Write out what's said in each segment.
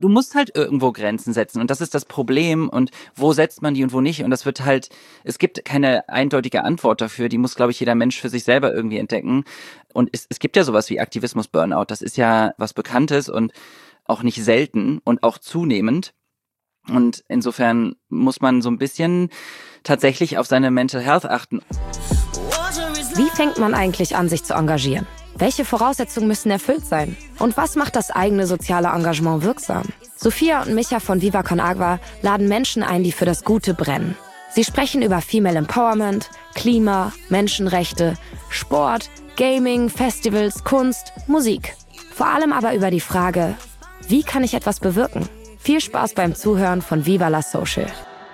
du musst halt irgendwo Grenzen setzen und das ist das Problem und wo setzt man die und wo nicht und das wird halt, es gibt keine eindeutige Antwort dafür, die muss, glaube ich, jeder Mensch für sich selber irgendwie entdecken und es gibt ja sowas wie Aktivismus-Burnout, das ist ja was Bekanntes und auch nicht selten und auch zunehmend und insofern muss man so ein bisschen tatsächlich auf seine Mental Health achten. Wie fängt man eigentlich an, sich zu engagieren? Welche Voraussetzungen müssen erfüllt sein? Und was macht das eigene soziale Engagement wirksam? Sophia und Micha von Viva Con Agua laden Menschen ein, die für das Gute brennen. Sie sprechen über Female Empowerment, Klima, Menschenrechte, Sport, Gaming, Festivals, Kunst, Musik. Vor allem aber über die Frage, wie kann ich etwas bewirken? Viel Spaß beim Zuhören von Viva la Social.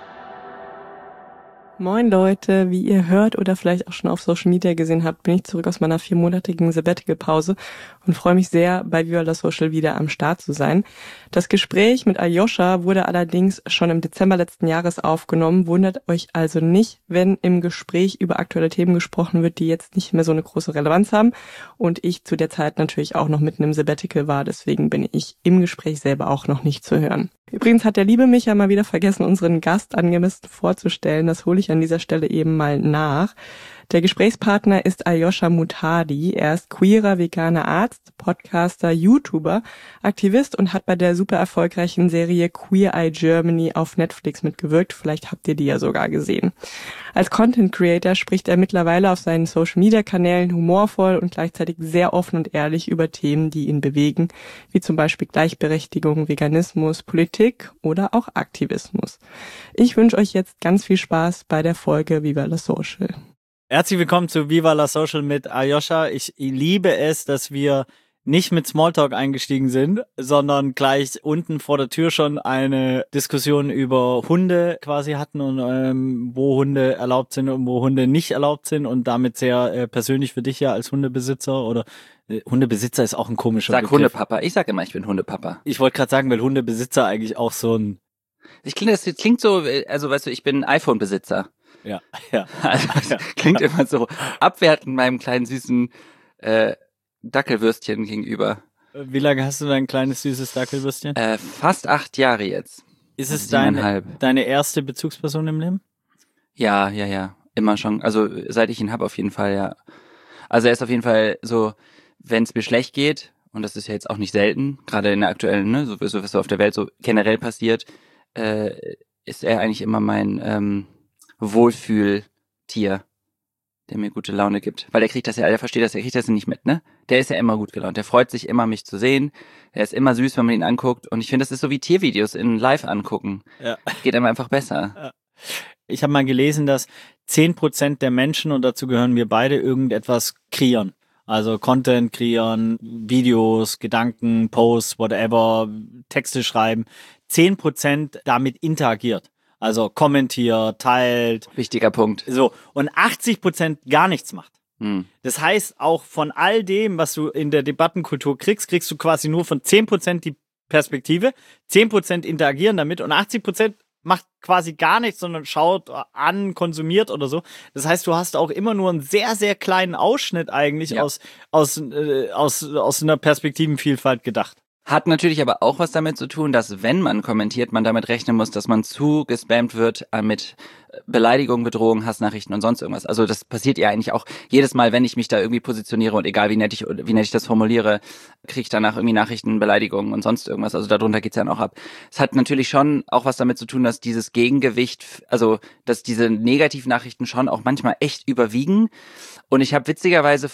Moin Leute, wie ihr hört oder vielleicht auch schon auf Social Media gesehen habt, bin ich zurück aus meiner 4-monatigen Sabbatical-Pause und freue mich sehr, bei Viva la Social wieder am Start zu sein. Das Gespräch mit Aljoscha wurde allerdings schon im Dezember letzten Jahres aufgenommen. Wundert euch also nicht, wenn im Gespräch über aktuelle Themen gesprochen wird, die jetzt nicht mehr so eine große Relevanz haben und ich zu der Zeit natürlich auch noch mitten im Sabbatical war, deswegen bin ich im Gespräch selber auch noch nicht zu hören. Übrigens hat der liebe Micha mal wieder vergessen, unseren Gast angemessen vorzustellen. Das hole ich an dieser Stelle eben mal nach. Der Gesprächspartner ist Aljoscha Muhtadi. Er ist queerer, veganer Arzt, Podcaster, YouTuber, Aktivist und hat bei der super erfolgreichen Serie Queer Eye Germany auf Netflix mitgewirkt. Vielleicht habt ihr die ja sogar gesehen. Als Content Creator spricht er mittlerweile auf seinen Social Media Kanälen humorvoll und gleichzeitig sehr offen und ehrlich über Themen, die ihn bewegen, wie zum Beispiel Gleichberechtigung, Veganismus, Politik oder auch Aktivismus. Ich wünsche euch jetzt ganz viel Spaß bei der Folge Viva la Social. Herzlich willkommen zu Viva la Social mit Aljoscha. Ich liebe es, dass wir nicht mit Smalltalk eingestiegen sind, sondern gleich unten vor der Tür schon eine Diskussion über Hunde quasi hatten und wo Hunde erlaubt sind und wo Hunde nicht erlaubt sind und damit sehr persönlich für dich ja als Hundebesitzer oder Hundebesitzer ist auch ein komischer Sag Begriff. Hundepapa, ich sag immer, ich bin Hundepapa. Ich wollte gerade sagen, weil Hundebesitzer eigentlich auch so ein... Das klingt so, also weißt du, ich bin iPhone-Besitzer. Ja. Also das klingt immer so abwertend meinem kleinen süßen Dackelwürstchen gegenüber. Wie lange hast du dein kleines süßes Dackelwürstchen? Fast 8 Jahre jetzt. Ist es also deine erste Bezugsperson im Leben? Ja. Immer schon. Also seit ich ihn habe auf jeden Fall, ja. Also er ist auf jeden Fall so, wenn es mir schlecht geht, und das ist ja jetzt auch nicht selten, gerade in der aktuellen, ne, so was so auf der Welt so generell passiert, ist er eigentlich immer mein Wohlfühltier, der mir gute Laune gibt. Weil der kriegt das ja nicht mit, ne? Der ist ja immer gut gelaunt. Der freut sich immer, mich zu sehen. Der ist immer süß, wenn man ihn anguckt. Und ich finde, das ist so wie Tiervideos in live angucken. Ja. Geht einem einfach besser. Ja. Ich habe mal gelesen, dass 10% der Menschen, und dazu gehören wir beide, irgendetwas kreieren. Also Content kreieren, Videos, Gedanken, Posts, whatever, Texte schreiben. 10% damit interagiert. Also kommentiert, teilt. Wichtiger Punkt. So. Und 80% gar nichts macht. Das heißt, auch von all dem, was du in der Debattenkultur kriegst du quasi nur von 10% die Perspektive, 10% interagieren damit und 80% macht quasi gar nichts, sondern schaut an, konsumiert oder so. Das heißt, du hast auch immer nur einen sehr, sehr kleinen Ausschnitt eigentlich aus einer Perspektivenvielfalt gedacht. Hat natürlich aber auch was damit zu tun, dass wenn man kommentiert, man damit rechnen muss, dass man zu gespammt wird mit Beleidigungen, Bedrohungen, Hassnachrichten und sonst irgendwas. Also das passiert ja eigentlich auch jedes Mal, wenn ich mich da irgendwie positioniere und egal wie nett ich das formuliere, kriege ich danach irgendwie Nachrichten, Beleidigungen und sonst irgendwas. Also darunter geht's ja dann auch ab. Es hat natürlich schon auch was damit zu tun, dass dieses Gegengewicht, also dass diese Negativnachrichten schon auch manchmal echt überwiegen. Und ich habe witzigerweise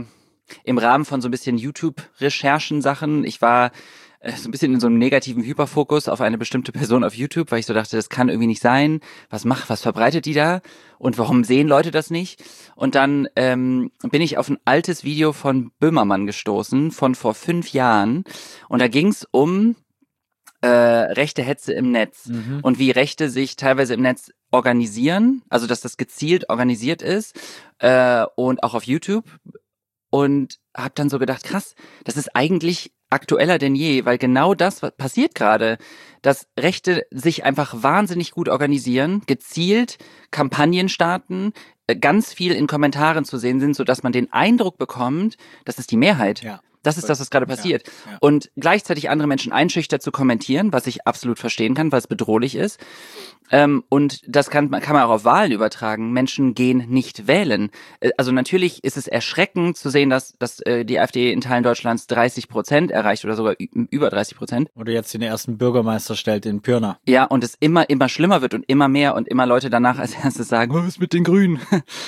im Rahmen von so ein bisschen YouTube-Recherchen-Sachen, ich war so ein bisschen in so einem negativen Hyperfokus auf eine bestimmte Person auf YouTube, weil ich so dachte, das kann irgendwie nicht sein. Was verbreitet die da? Und warum sehen Leute das nicht? Und dann bin ich auf ein altes Video von Böhmermann gestoßen, von vor 5 Jahren. Und da ging's um rechte Hetze im Netz und wie Rechte sich teilweise im Netz organisieren, also dass das gezielt organisiert ist und auch auf YouTube. Und habe dann so gedacht, krass, das ist eigentlich aktueller denn je, weil genau das passiert gerade, dass Rechte sich einfach wahnsinnig gut organisieren, gezielt Kampagnen starten, ganz viel in Kommentaren zu sehen sind, sodass man den Eindruck bekommt, das ist die Mehrheit. Ja. Das ist das, was gerade passiert. Ja. Und gleichzeitig andere Menschen einschüchtert zu kommentieren, was ich absolut verstehen kann, weil es bedrohlich ist. Und das kann man auch auf Wahlen übertragen. Menschen gehen nicht wählen. Also natürlich ist es erschreckend zu sehen, dass die AfD in Teilen Deutschlands 30% erreicht oder sogar über 30%. Oder jetzt den ersten Bürgermeister stellt in Pirna. Ja, und es immer schlimmer wird und immer mehr und immer Leute danach als erstes sagen, was ist mit den Grünen?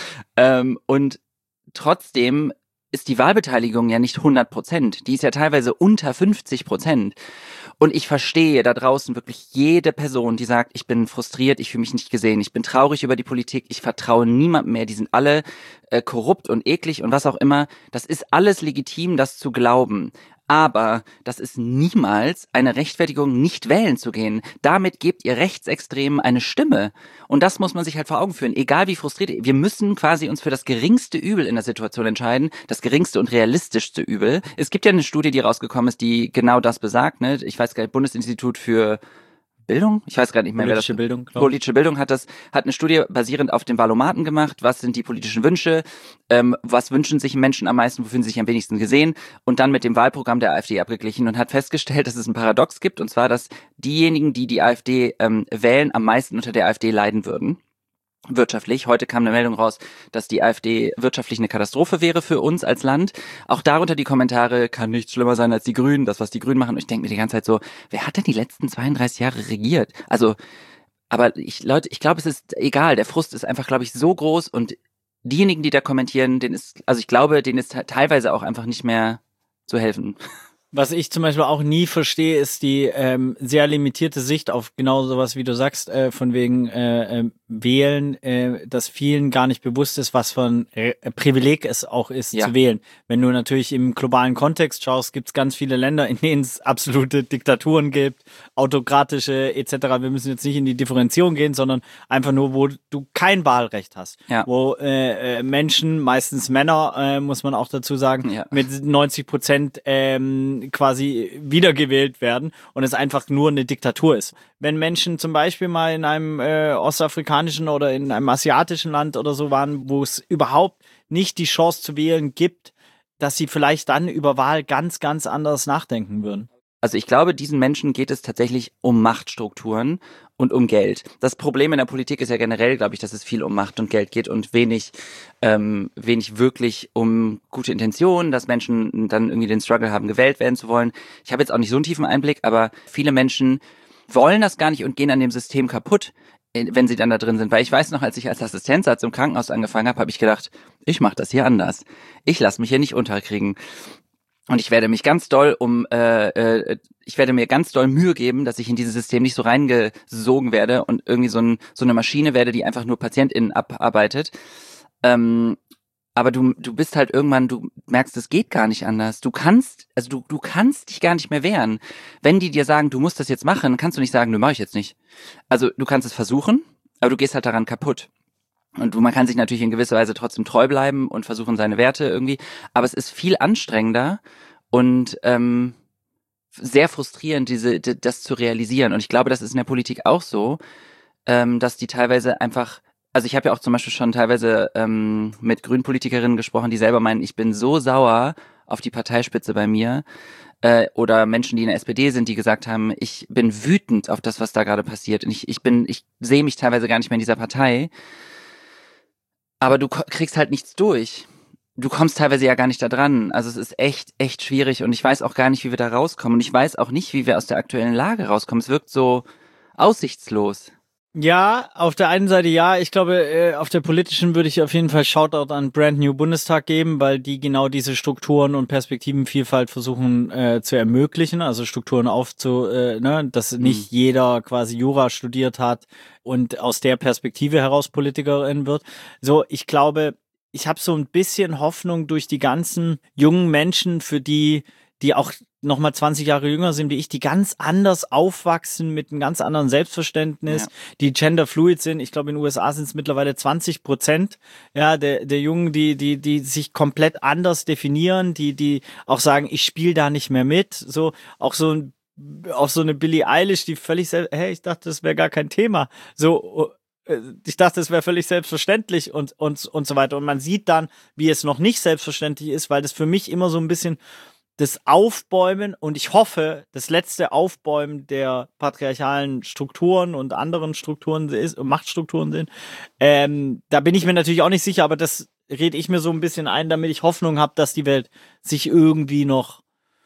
Und trotzdem ist die Wahlbeteiligung ja nicht 100%. Die ist ja teilweise unter 50%. Und ich verstehe da draußen wirklich jede Person, die sagt, ich bin frustriert, ich fühle mich nicht gesehen, ich bin traurig über die Politik, ich vertraue niemandem mehr, die sind alle korrupt und eklig und was auch immer. Das ist alles legitim, das zu glauben. Aber das ist niemals eine Rechtfertigung, nicht wählen zu gehen. Damit gebt ihr Rechtsextremen eine Stimme. Und das muss man sich halt vor Augen führen. Egal wie frustriert, wir müssen quasi uns für das geringste Übel in der Situation entscheiden. Das geringste und realistischste Übel. Es gibt ja eine Studie, die rausgekommen ist, die genau das besagt. Ne? Ich weiß gar nicht, Bundesinstitut für Bildung? Ich weiß gar nicht mehr, wer das... Politische Bildung hat eine Studie basierend auf den Valomaten gemacht. Was sind die politischen Wünsche? Was wünschen sich Menschen am meisten? Wo fühlen sie sich am wenigsten gesehen? Und dann mit dem Wahlprogramm der AfD abgeglichen und hat festgestellt, dass es ein Paradox gibt. Und zwar, dass diejenigen, die die AfD wählen, am meisten unter der AfD leiden würden. Wirtschaftlich. Heute kam eine Meldung raus, dass die AfD wirtschaftlich eine Katastrophe wäre für uns als Land. Auch darunter die Kommentare, kann nichts schlimmer sein als die Grünen, das, was die Grünen machen. Und ich denke mir die ganze Zeit so, wer hat denn die letzten 32 Jahre regiert? Also, aber ich glaube, es ist egal. Der Frust ist einfach, glaube ich, so groß und diejenigen, die da kommentieren, denen ist teilweise auch einfach nicht mehr zu helfen. Was ich zum Beispiel auch nie verstehe, ist die sehr limitierte Sicht auf genau sowas, wie du sagst, von wegen Wählen, dass vielen gar nicht bewusst ist, was für ein Privileg es auch ist, zu wählen. Wenn du natürlich im globalen Kontext schaust, gibt es ganz viele Länder, in denen es absolute Diktaturen gibt, autokratische etc. Wir müssen jetzt nicht in die Differenzierung gehen, sondern einfach nur, wo du kein Wahlrecht hast. Ja. Wo Menschen, meistens Männer, muss man auch dazu sagen, mit 90% quasi wiedergewählt werden und es einfach nur eine Diktatur ist. Wenn Menschen zum Beispiel mal in einem ostafrikanischen oder in einem asiatischen Land oder so waren, wo es überhaupt nicht die Chance zu wählen gibt, dass sie vielleicht dann über Wahl ganz, ganz anders nachdenken würden. Also ich glaube, diesen Menschen geht es tatsächlich um Machtstrukturen und um Geld. Das Problem in der Politik ist ja generell, glaube ich, dass es viel um Macht und Geld geht und wenig wirklich um gute Intentionen, dass Menschen dann irgendwie den Struggle haben, gewählt werden zu wollen. Ich habe jetzt auch nicht so einen tiefen Einblick, aber viele Menschen wollen das gar nicht und gehen an dem System kaputt, wenn sie dann da drin sind. Weil ich weiß noch, als ich als Assistenzarzt im Krankenhaus angefangen habe, habe ich gedacht, ich mache das hier anders. Ich lasse mich hier nicht unterkriegen. Und ich werde mich ganz doll mir ganz doll Mühe geben, dass ich in dieses System nicht so reingesogen werde und irgendwie so eine Maschine werde, die einfach nur PatientInnen abarbeitet. Aber du bist halt irgendwann, du merkst, es geht gar nicht anders. Du kannst dich gar nicht mehr wehren. Wenn die dir sagen, du musst das jetzt machen, kannst du nicht sagen, nö, mach ich jetzt nicht. Also du kannst es versuchen, aber du gehst halt daran kaputt. Und man kann sich natürlich in gewisser Weise trotzdem treu bleiben und versuchen seine Werte irgendwie, aber es ist viel anstrengender und sehr frustrierend, das zu realisieren. Und ich glaube, das ist in der Politik auch so, dass die teilweise einfach, also ich habe ja auch zum Beispiel schon teilweise mit Grünpolitikerinnen gesprochen, die selber meinen, ich bin so sauer auf die Parteispitze bei mir, oder Menschen, die in der SPD sind, die gesagt haben, ich bin wütend auf das, was da gerade passiert. Und ich sehe mich teilweise gar nicht mehr in dieser Partei. Aber du kriegst halt nichts durch. Du kommst teilweise ja gar nicht da dran. Also es ist echt schwierig und ich weiß auch gar nicht, wie wir da rauskommen. Und ich weiß auch nicht, wie wir aus der aktuellen Lage rauskommen. Es wirkt so aussichtslos. Ja, auf der einen Seite ja. Ich glaube, auf der politischen würde ich auf jeden Fall Shoutout an Brand New Bundestag geben, weil die genau diese Strukturen und Perspektivenvielfalt versuchen zu ermöglichen, also Strukturen dass nicht jeder quasi Jura studiert hat und aus der Perspektive heraus Politikerin wird. So, ich glaube, ich habe so ein bisschen Hoffnung durch die ganzen jungen Menschen, für die auch nochmal 20 Jahre jünger sind wie ich, die ganz anders aufwachsen mit einem ganz anderen Selbstverständnis, die genderfluid sind. Ich glaube, in den USA sind es mittlerweile 20%, der Jungen, die sich komplett anders definieren, die auch sagen, ich spiele da nicht mehr mit. So, auch so eine Billie Eilish, die völlig ich dachte, das wäre gar kein Thema. So, ich dachte, es wäre völlig selbstverständlich und so weiter. Und man sieht dann, wie es noch nicht selbstverständlich ist, weil das für mich immer so ein bisschen das Aufbäumen und ich hoffe, das letzte Aufbäumen der patriarchalen Strukturen und anderen Strukturen ist und Machtstrukturen sind. Da bin ich mir natürlich auch nicht sicher, aber das rede ich mir so ein bisschen ein, damit ich Hoffnung habe, dass die Welt sich irgendwie noch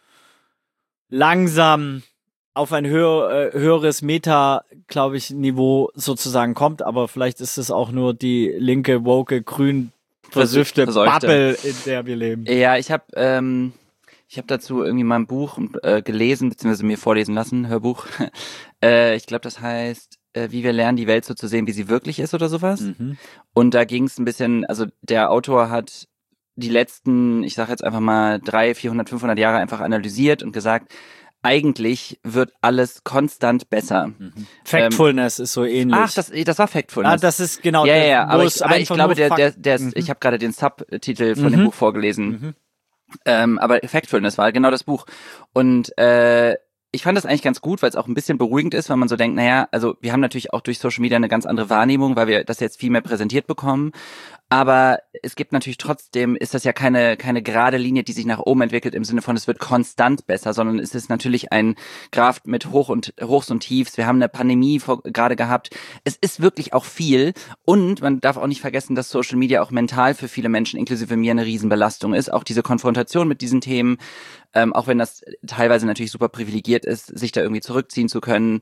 langsam auf ein höheres Meta, glaube ich, Niveau sozusagen kommt. Aber vielleicht ist es auch nur die linke, woke, grün versüffte Bubble, in der wir leben. Ja, ich habe dazu irgendwie mal ein Buch gelesen, beziehungsweise mir vorlesen lassen, Hörbuch. Ich glaube, das heißt, wie wir lernen, die Welt so zu sehen, wie sie wirklich ist oder sowas. Mhm. Und da ging es ein bisschen, also der Autor hat die letzten, ich sage jetzt einfach mal 300, 400, 500 Jahre einfach analysiert und gesagt, eigentlich wird alles konstant besser. Mhm. Factfulness ist so ähnlich. Ach, das war Factfulness. Ah, das ist genau. Ja, aber ich glaube, ich habe gerade den Subtitel von dem Buch vorgelesen. Aber Factfulness war genau das Buch. Und ich fand das eigentlich ganz gut, weil es auch ein bisschen beruhigend ist, weil man so denkt, naja, also wir haben natürlich auch durch Social Media eine ganz andere Wahrnehmung, weil wir das jetzt viel mehr präsentiert bekommen. Aber es gibt natürlich trotzdem, ist das ja keine gerade Linie, die sich nach oben entwickelt im Sinne von, es wird konstant besser, sondern es ist natürlich ein Graph mit Hochs und Tiefs. Wir haben eine Pandemie gerade gehabt. Es ist wirklich auch viel. Und man darf auch nicht vergessen, dass Social Media auch mental für viele Menschen, inklusive mir, eine Riesenbelastung ist. Auch diese Konfrontation mit diesen Themen, auch wenn das teilweise natürlich super privilegiert ist, sich da irgendwie zurückziehen zu können.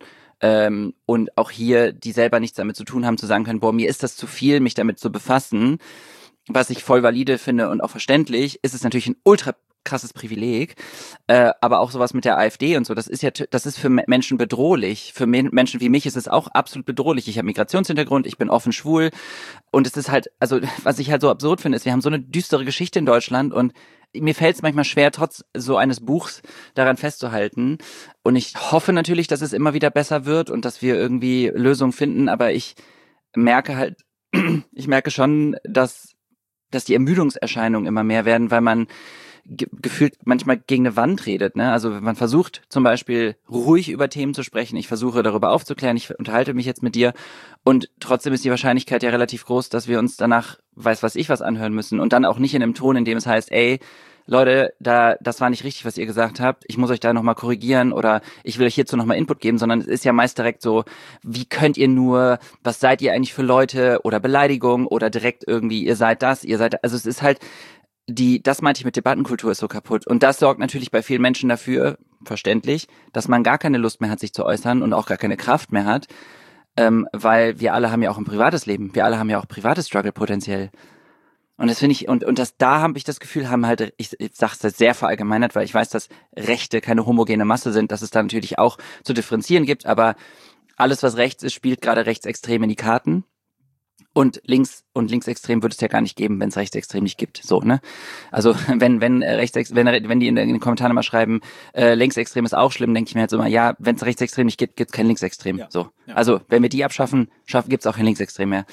Und auch hier, die selber nichts damit zu tun haben, zu sagen können, boah, mir ist das zu viel, mich damit zu befassen, was ich voll valide finde und auch verständlich, ist es natürlich ein ultra krasses Privileg, aber auch sowas mit der AfD und so, das ist für Menschen bedrohlich, für Menschen wie mich ist es auch absolut bedrohlich. Ich habe Migrationshintergrund, ich bin offen schwul und es ist halt, also was ich halt so absurd finde, ist, wir haben so eine düstere Geschichte in Deutschland und mir fällt es manchmal schwer, trotz so eines Buchs daran festzuhalten. Und ich hoffe natürlich, dass es immer wieder besser wird und dass wir irgendwie Lösungen finden. Aber ich merke schon, dass die Ermüdungserscheinungen immer mehr werden, weil man gefühlt manchmal gegen eine Wand redet, ne? Also man versucht zum Beispiel ruhig über Themen zu sprechen. Ich versuche darüber aufzuklären. Ich unterhalte mich jetzt mit dir und trotzdem ist die Wahrscheinlichkeit ja relativ groß, dass wir uns danach was anhören müssen und dann auch nicht in einem Ton, in dem es heißt, ey, Leute, das war nicht richtig, was ihr gesagt habt. Ich muss euch da nochmal korrigieren oder ich will euch hierzu nochmal Input geben, sondern es ist ja meist direkt so, wie könnt ihr nur, was seid ihr eigentlich für Leute oder Beleidigung oder direkt irgendwie, ihr seid, also es ist halt, das meinte ich mit Debattenkultur ist so kaputt. Und das sorgt natürlich bei vielen Menschen dafür, verständlich, dass man gar keine Lust mehr hat, sich zu äußern und auch gar keine Kraft mehr hat, weil wir alle haben ja auch ein privates Leben. Wir alle haben ja auch privates Struggle potenziell. Und das finde ich, da habe ich das Gefühl, haben halt, ich sage es sehr verallgemeinert, weil ich weiß, dass Rechte keine homogene Masse sind, dass es da natürlich auch zu differenzieren gibt, aber alles, was rechts ist, spielt gerade rechtsextrem in die Karten. Und linksextrem würde es ja gar nicht geben, wenn es rechtsextrem nicht gibt. So, ne? Also wenn die in den Kommentaren immer schreiben, linksextrem ist auch schlimm, denke ich mir halt so immer, ja, wenn es rechtsextrem nicht gibt, gibt es kein linksextrem. Ja. So. Ja. Also wenn wir die abschaffen, gibt es auch kein linksextrem mehr.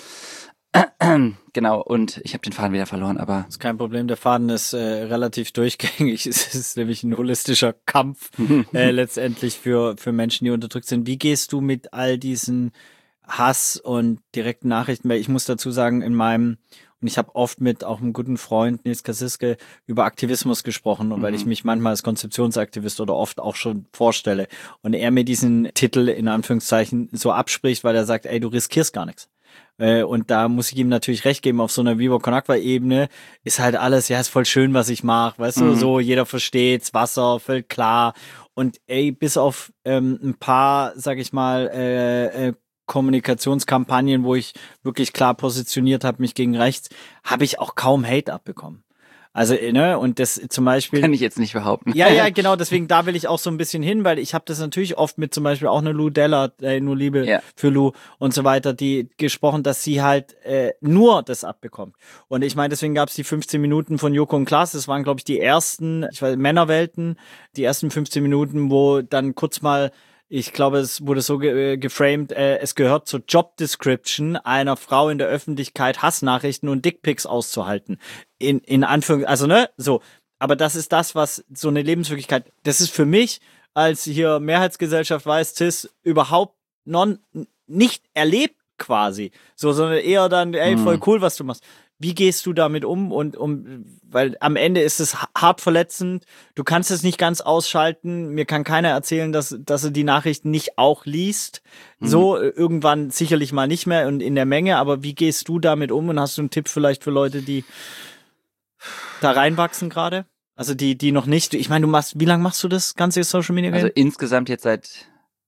Genau, und ich habe den Faden wieder verloren, aber... Das ist kein Problem, der Faden ist relativ durchgängig. Es ist nämlich ein holistischer Kampf letztendlich für Menschen, die unterdrückt sind. Wie gehst du mit all diesen Hass und direkten Nachrichten? Weil ich muss dazu sagen, und ich habe oft mit auch einem guten Freund, Nils Kasiske, über Aktivismus gesprochen und weil ich mich manchmal als Konzeptionsaktivist oder oft auch schon vorstelle und er mir diesen Titel in Anführungszeichen so abspricht, weil er sagt, ey, du riskierst gar nichts. Und da muss ich ihm natürlich recht geben, auf so einer Viva Con Agua Ebene ist halt alles, ja, ist voll schön, was ich mache, weißt du, so, jeder versteht's, Wasser, völlig klar. Und ey, bis auf ein paar, sag ich mal, Kommunikationskampagnen, wo ich wirklich klar positioniert habe, mich gegen rechts, habe ich auch kaum Hate abbekommen. Also, ne, und das zum Beispiel... Kann ich jetzt nicht behaupten. Ja, genau, deswegen, da will ich auch so ein bisschen hin, weil ich habe das natürlich oft mit zum Beispiel auch eine Lou Della, nur Liebe für Lou und so weiter, die gesprochen, dass sie halt nur das abbekommt. Und ich meine, deswegen gab es die 15 Minuten von Joko und Klaas, das waren, glaube ich, die ersten, Männerwelten, die ersten 15 Minuten, wo dann kurz mal, ich glaube, es wurde so geframed, es gehört zur Job Description einer Frau in der Öffentlichkeit, Hassnachrichten und Dickpics auszuhalten. In Anführungszeichen, also ne, so. Aber das ist das, was so eine Lebenswirklichkeit, das ist für mich als hier Mehrheitsgesellschaft weiß, cis, überhaupt nicht erlebt quasi. So, sondern eher dann, ey, voll cool, was du machst. Wie gehst du damit um? Weil am Ende ist es hart verletzend. Du kannst es nicht ganz ausschalten. Mir kann keiner erzählen, dass er die Nachrichten nicht auch liest. So, irgendwann sicherlich mal nicht mehr und in der Menge. Aber wie gehst du damit um? Und hast du einen Tipp vielleicht für Leute, die da reinwachsen gerade? Also die noch nicht. Ich meine, wie lange machst du das ganze Social Media Game? Also insgesamt jetzt seit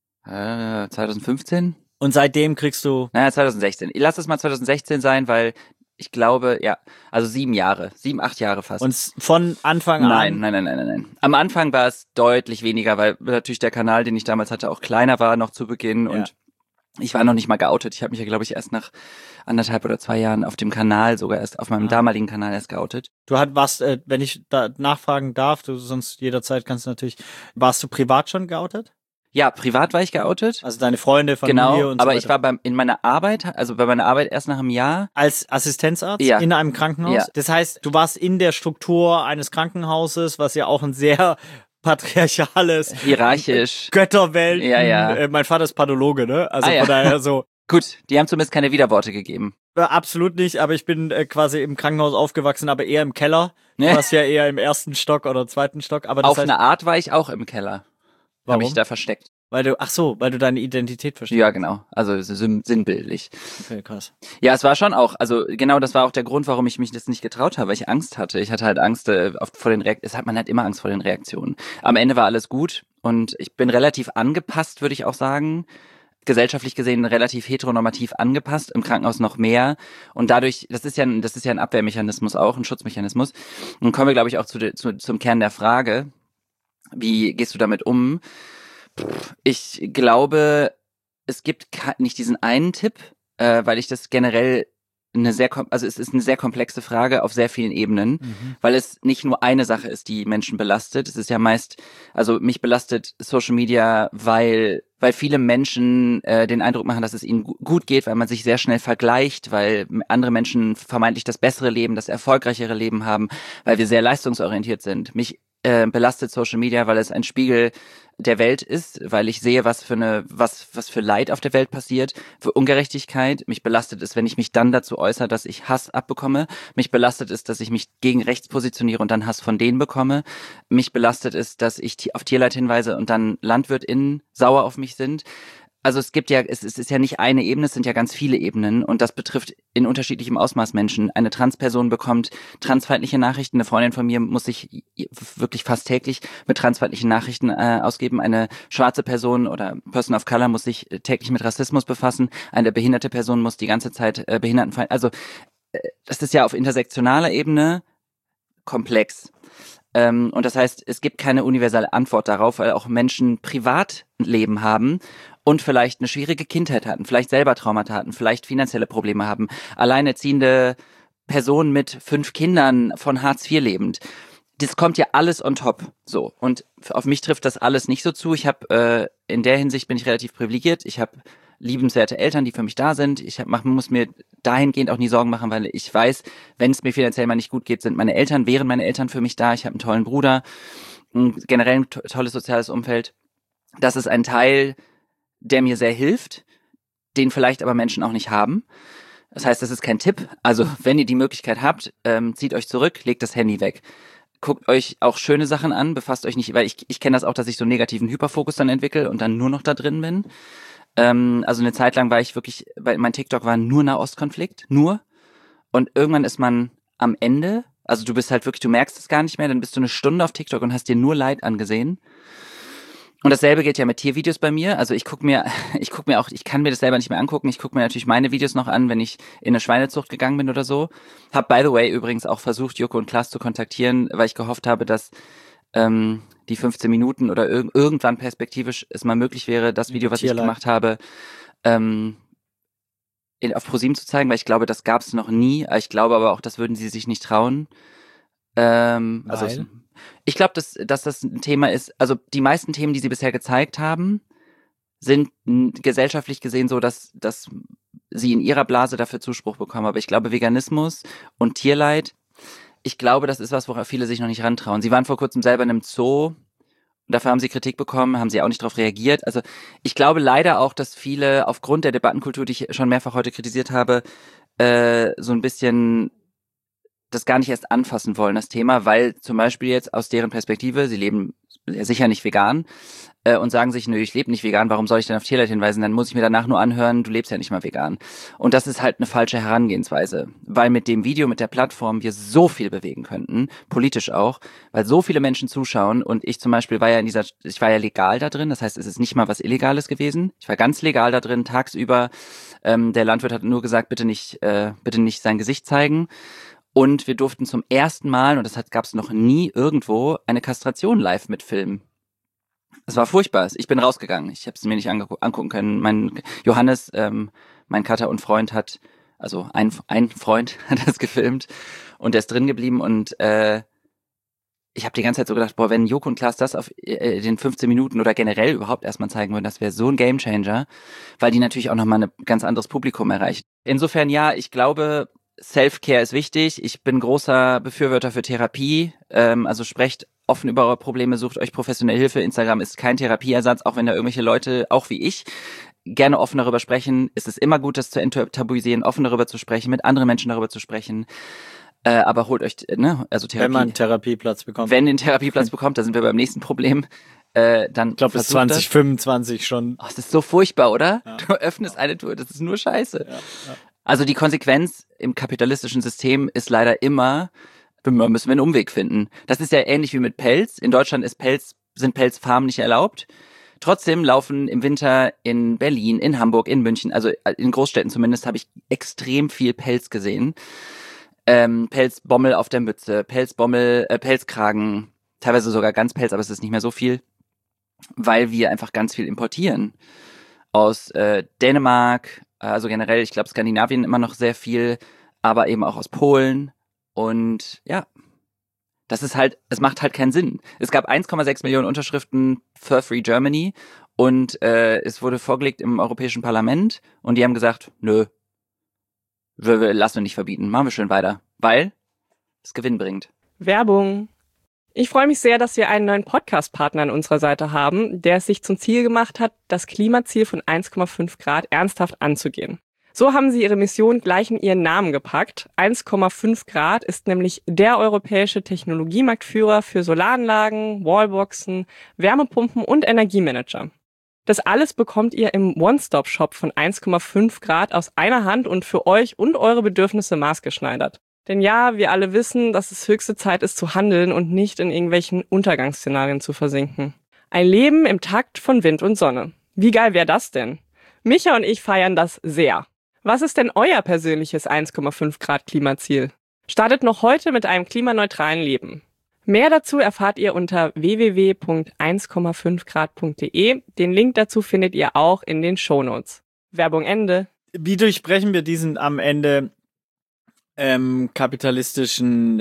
2015. Und seitdem kriegst du... 2016. Lass es mal 2016 sein, weil ich glaube, also 7, 8 Jahre fast. Und von Anfang an? Nein. Am Anfang war es deutlich weniger, weil natürlich der Kanal, den ich damals hatte, auch kleiner war noch zu Beginn und ich war noch nicht mal geoutet. Ich habe mich ja, glaube ich, erst nach 1,5 oder 2 Jahren auf dem Kanal, sogar erst auf meinem damaligen Kanal erst geoutet. Du warst, wenn ich da nachfragen darf, du sonst jederzeit kannst du natürlich, warst du privat schon geoutet? Ja, privat war ich geoutet. Also deine Freunde, Familie genau, und so weiter. Aber ich war in meiner Arbeit, also bei meiner Arbeit erst nach einem Jahr. Als Assistenzarzt in einem Krankenhaus? Ja. Das heißt, du warst in der Struktur eines Krankenhauses, was ja auch ein sehr patriarchales, hierarchisch, Götterwelten. Ja. Mein Vater ist Pathologe, ne? Also von daher so. Gut, die haben zumindest keine Widerworte gegeben. Absolut nicht, aber ich bin quasi im Krankenhaus aufgewachsen, aber eher im Keller. Du warst ja eher im 1. Stock oder 2. Stock. Aber auf eine Art war ich auch im Keller. Warum? Habe ich da versteckt. Weil du deine Identität verstehst. Ja, genau. Also sinnbildlich. Okay, krass. Ja, es war schon auch, also genau das war auch der Grund, warum ich mich das nicht getraut habe, weil ich Angst hatte. Ich hatte halt Angst vor den Reaktionen. Man hat immer Angst vor den Reaktionen. Am Ende war alles gut und ich bin relativ angepasst, würde ich auch sagen. Gesellschaftlich gesehen relativ heteronormativ angepasst, im Krankenhaus noch mehr. Und dadurch, das ist ja ein Abwehrmechanismus auch, ein Schutzmechanismus. Und kommen wir, glaube ich, auch zum Kern der Frage. Wie gehst du damit um? Ich glaube, es gibt nicht diesen einen Tipp, weil ich das generell es ist eine sehr komplexe Frage auf sehr vielen Ebenen, weil es nicht nur eine Sache ist, die Menschen belastet. Es ist ja meist, also mich belastet Social Media, weil viele Menschen den Eindruck machen, dass es ihnen gut geht, weil man sich sehr schnell vergleicht, weil andere Menschen vermeintlich das bessere Leben, das erfolgreichere Leben haben, weil wir sehr leistungsorientiert sind. Mich belastet Social Media, weil es ein Spiegel der Welt ist, weil ich sehe, was für Leid auf der Welt passiert, für Ungerechtigkeit. Mich belastet es, wenn ich mich dann dazu äußere, dass ich Hass abbekomme. Mich belastet es, dass ich mich gegen rechts positioniere und dann Hass von denen bekomme. Mich belastet es, dass ich auf Tierleid hinweise und dann LandwirtInnen sauer auf mich sind. Also es ist ja nicht eine Ebene, es sind ja ganz viele Ebenen und das betrifft in unterschiedlichem Ausmaß Menschen. Eine Transperson bekommt transfeindliche Nachrichten, eine Freundin von mir muss sich wirklich fast täglich mit transfeindlichen Nachrichten ausgeben. Eine schwarze Person oder Person of Color muss sich täglich mit Rassismus befassen. Eine behinderte Person muss die ganze Zeit behindertenfeindlich. Also das ist ja auf intersektionaler Ebene komplex. Und das heißt, es gibt keine universelle Antwort darauf, weil auch Menschen Privatleben haben und vielleicht eine schwierige Kindheit hatten, vielleicht selber Traumata hatten, vielleicht finanzielle Probleme haben, alleinerziehende Personen mit 5 Kindern von Hartz IV lebend. Das kommt ja alles on top, so. Und auf mich trifft das alles nicht so zu. Ich habe, in der Hinsicht bin ich relativ privilegiert. Ich habe liebenswerte Eltern, die für mich da sind. Muss mir dahingehend auch nie Sorgen machen, weil ich weiß, wenn es mir finanziell mal nicht gut geht, wären meine Eltern für mich da. Ich habe einen tollen Bruder, generell ein tolles soziales Umfeld. Das ist ein Teil, der mir sehr hilft, den vielleicht aber Menschen auch nicht haben. Das heißt, das ist kein Tipp. Also, wenn ihr die Möglichkeit habt, zieht euch zurück, legt das Handy weg. Guckt euch auch schöne Sachen an, befasst euch nicht, weil ich kenne das auch, dass ich so einen negativen Hyperfokus dann entwickle und dann nur noch da drin bin. Also eine Zeit lang war ich wirklich, weil mein TikTok war nur Nahostkonflikt, nur. Und irgendwann ist man am Ende, also du bist halt wirklich, du merkst es gar nicht mehr, dann bist du eine Stunde auf TikTok und hast dir nur Leid angesehen. Und dasselbe gilt ja mit Tiervideos bei mir. Also ich kann mir das selber nicht mehr angucken. Ich gucke mir natürlich meine Videos noch an, wenn ich in eine Schweinezucht gegangen bin oder so. Hab by the way übrigens auch versucht, Joko und Klaas zu kontaktieren, weil ich gehofft habe, dass die 15 Minuten oder irgendwann perspektivisch es mal möglich wäre, das Video, was ich gemacht habe, auf ProSieben zu zeigen, weil ich glaube, das gab es noch nie. Ich glaube aber auch, das würden sie sich nicht trauen. Also ich glaube, dass das ein Thema ist, also die meisten Themen, die sie bisher gezeigt haben, sind gesellschaftlich gesehen so, dass sie in ihrer Blase dafür Zuspruch bekommen. Aber ich glaube, Veganismus und Tierleid, ich glaube, das ist was, worauf viele sich noch nicht rantrauen. Sie waren vor kurzem selber in einem Zoo, dafür haben sie Kritik bekommen, haben sie auch nicht darauf reagiert. Also ich glaube leider auch, dass viele aufgrund der Debattenkultur, die ich schon mehrfach heute kritisiert habe, so ein bisschen das gar nicht erst anfassen wollen, das Thema, weil zum Beispiel jetzt aus deren Perspektive, sie leben sicher nicht vegan und sagen sich, nö, ich lebe nicht vegan, warum soll ich denn auf Tierleid hinweisen? Dann muss ich mir danach nur anhören, du lebst ja nicht mal vegan. Und das ist halt eine falsche Herangehensweise, weil mit dem Video, mit der Plattform wir so viel bewegen könnten, politisch auch, weil so viele Menschen zuschauen und ich zum Beispiel ich war ja legal da drin, das heißt, es ist nicht mal was Illegales gewesen. Ich war ganz legal da drin, tagsüber. Der Landwirt hat nur gesagt, bitte nicht sein Gesicht zeigen. Und wir durften zum ersten Mal, und das gab es noch nie irgendwo, eine Kastration live mitfilmen. Es war furchtbar. Ich bin rausgegangen. Ich habe es mir nicht angucken können. Mein Johannes, mein Cutter und Freund ein Freund hat das gefilmt und der ist drin geblieben und ich habe die ganze Zeit so gedacht, boah, wenn Joko und Klaas das auf den 15 Minuten oder generell überhaupt erstmal zeigen würden, das wäre so ein Gamechanger, weil die natürlich auch nochmal ein ganz anderes Publikum erreichen. Insofern ja, ich glaube, Self-Care ist wichtig. Ich bin großer Befürworter für Therapie. Also sprecht offen über eure Probleme, sucht euch professionelle Hilfe. Instagram ist kein Therapieersatz, auch wenn da irgendwelche Leute, auch wie ich, gerne offen darüber sprechen. Es ist immer gut, das zu enttabuisieren, offen darüber zu sprechen, mit anderen Menschen darüber zu sprechen. Aber holt euch, also Therapie. Wenn man einen Therapieplatz bekommt. Wenn ihr einen Therapieplatz bekommt, da sind wir beim nächsten Problem. Dann ich glaube, bis 2025 schon. Oh, das ist so furchtbar, oder? Ja. Du öffnest eine Tür, das ist nur Scheiße. Ja. Also die Konsequenz im kapitalistischen System ist leider immer, müssen wir einen Umweg finden. Das ist ja ähnlich wie mit Pelz. In Deutschland sind Pelzfarmen nicht erlaubt. Trotzdem laufen im Winter in Berlin, in Hamburg, in München, also in Großstädten zumindest, habe ich extrem viel Pelz gesehen. Pelzbommel auf der Mütze, Pelzkragen, teilweise sogar ganz Pelz, aber es ist nicht mehr so viel, weil wir einfach ganz viel importieren. Aus Dänemark, also generell, ich glaube Skandinavien immer noch sehr viel, aber eben auch aus Polen. Und ja, es macht halt keinen Sinn. Es gab 1,6 Millionen Unterschriften für Free Germany und es wurde vorgelegt im Europäischen Parlament und die haben gesagt, nö, lassen wir nicht verbieten, machen wir schön weiter, weil es Gewinn bringt. Werbung. Ich freue mich sehr, dass wir einen neuen Podcast-Partner an unserer Seite haben, der es sich zum Ziel gemacht hat, das Klimaziel von 1,5 Grad ernsthaft anzugehen. So haben sie ihre Mission gleich in ihren Namen gepackt. 1,5 Grad ist nämlich der europäische Technologiemarktführer für Solaranlagen, Wallboxen, Wärmepumpen und Energiemanager. Das alles bekommt ihr im One-Stop-Shop von 1,5 Grad aus einer Hand und für euch und eure Bedürfnisse maßgeschneidert. Denn ja, wir alle wissen, dass es höchste Zeit ist zu handeln und nicht in irgendwelchen Untergangsszenarien zu versinken. Ein Leben im Takt von Wind und Sonne. Wie geil wäre das denn? Micha und ich feiern das sehr. Was ist denn euer persönliches 1,5 Grad Klimaziel? Startet noch heute mit einem klimaneutralen Leben. Mehr dazu erfahrt ihr unter www.1,5grad.de. Den Link dazu findet ihr auch in den Shownotes. Werbung Ende. Wie durchbrechen wir diesen am Ende kapitalistischen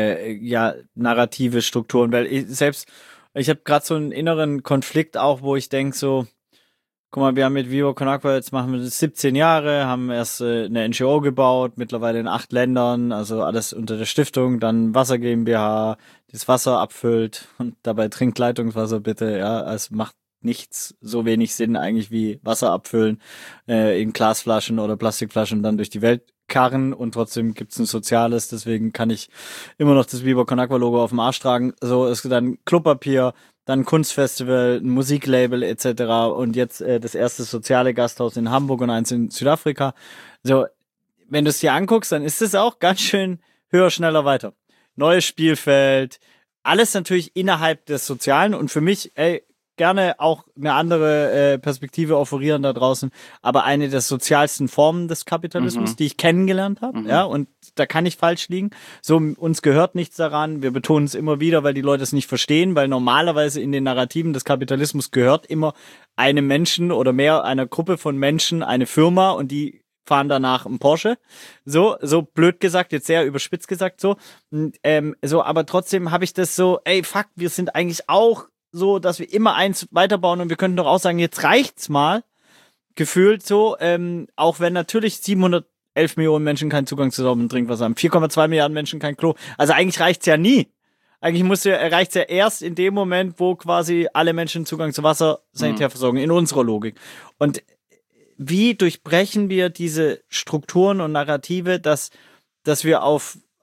narrative Strukturen? Weil ich habe gerade so einen inneren Konflikt auch, wo ich denke so, guck mal, wir haben mit Viva Con Agua, jetzt machen wir das 17 Jahre, haben erst eine NGO gebaut, mittlerweile in 8 Ländern, also alles unter der Stiftung, dann Wasser GmbH, das Wasser abfüllt und dabei trinkt Leitungswasser bitte, ja, es macht nichts so wenig Sinn eigentlich wie Wasser abfüllen in Glasflaschen oder Plastikflaschen dann durch die Welt karren und trotzdem gibt's ein soziales, deswegen kann ich immer noch das Viva Con Agua Logo auf dem Arsch tragen, so ist dann Klopapier, dann ein Kunstfestival, ein Musiklabel etc. und jetzt das erste soziale Gasthaus in Hamburg und eins in Südafrika. So, wenn du es dir anguckst, dann ist es auch ganz schön höher, schneller, weiter. Neues Spielfeld, alles natürlich innerhalb des Sozialen und für mich, gerne auch eine andere Perspektive offerieren da draußen, aber eine der sozialsten Formen des Kapitalismus, die ich kennengelernt habe, ja, und da kann ich falsch liegen. So, uns gehört nichts daran, wir betonen es immer wieder, weil die Leute es nicht verstehen, weil normalerweise in den Narrativen des Kapitalismus gehört immer einem Menschen oder mehr einer Gruppe von Menschen eine Firma und die fahren danach einen Porsche. So blöd gesagt, jetzt sehr überspitzt gesagt so. Aber trotzdem habe ich das so, wir sind eigentlich auch so, dass wir immer eins weiterbauen und wir könnten doch auch sagen, jetzt reicht's mal, gefühlt so, auch wenn natürlich 711 Millionen Menschen keinen Zugang zu sauberem Trinkwasser haben, 4,2 Milliarden Menschen kein Klo. Also eigentlich reicht's ja nie. Eigentlich reicht's ja erst in dem Moment, wo quasi alle Menschen Zugang zu Wasser, Sanitärversorgung, in unserer Logik. Und wie durchbrechen wir diese Strukturen und Narrative, dass wir auf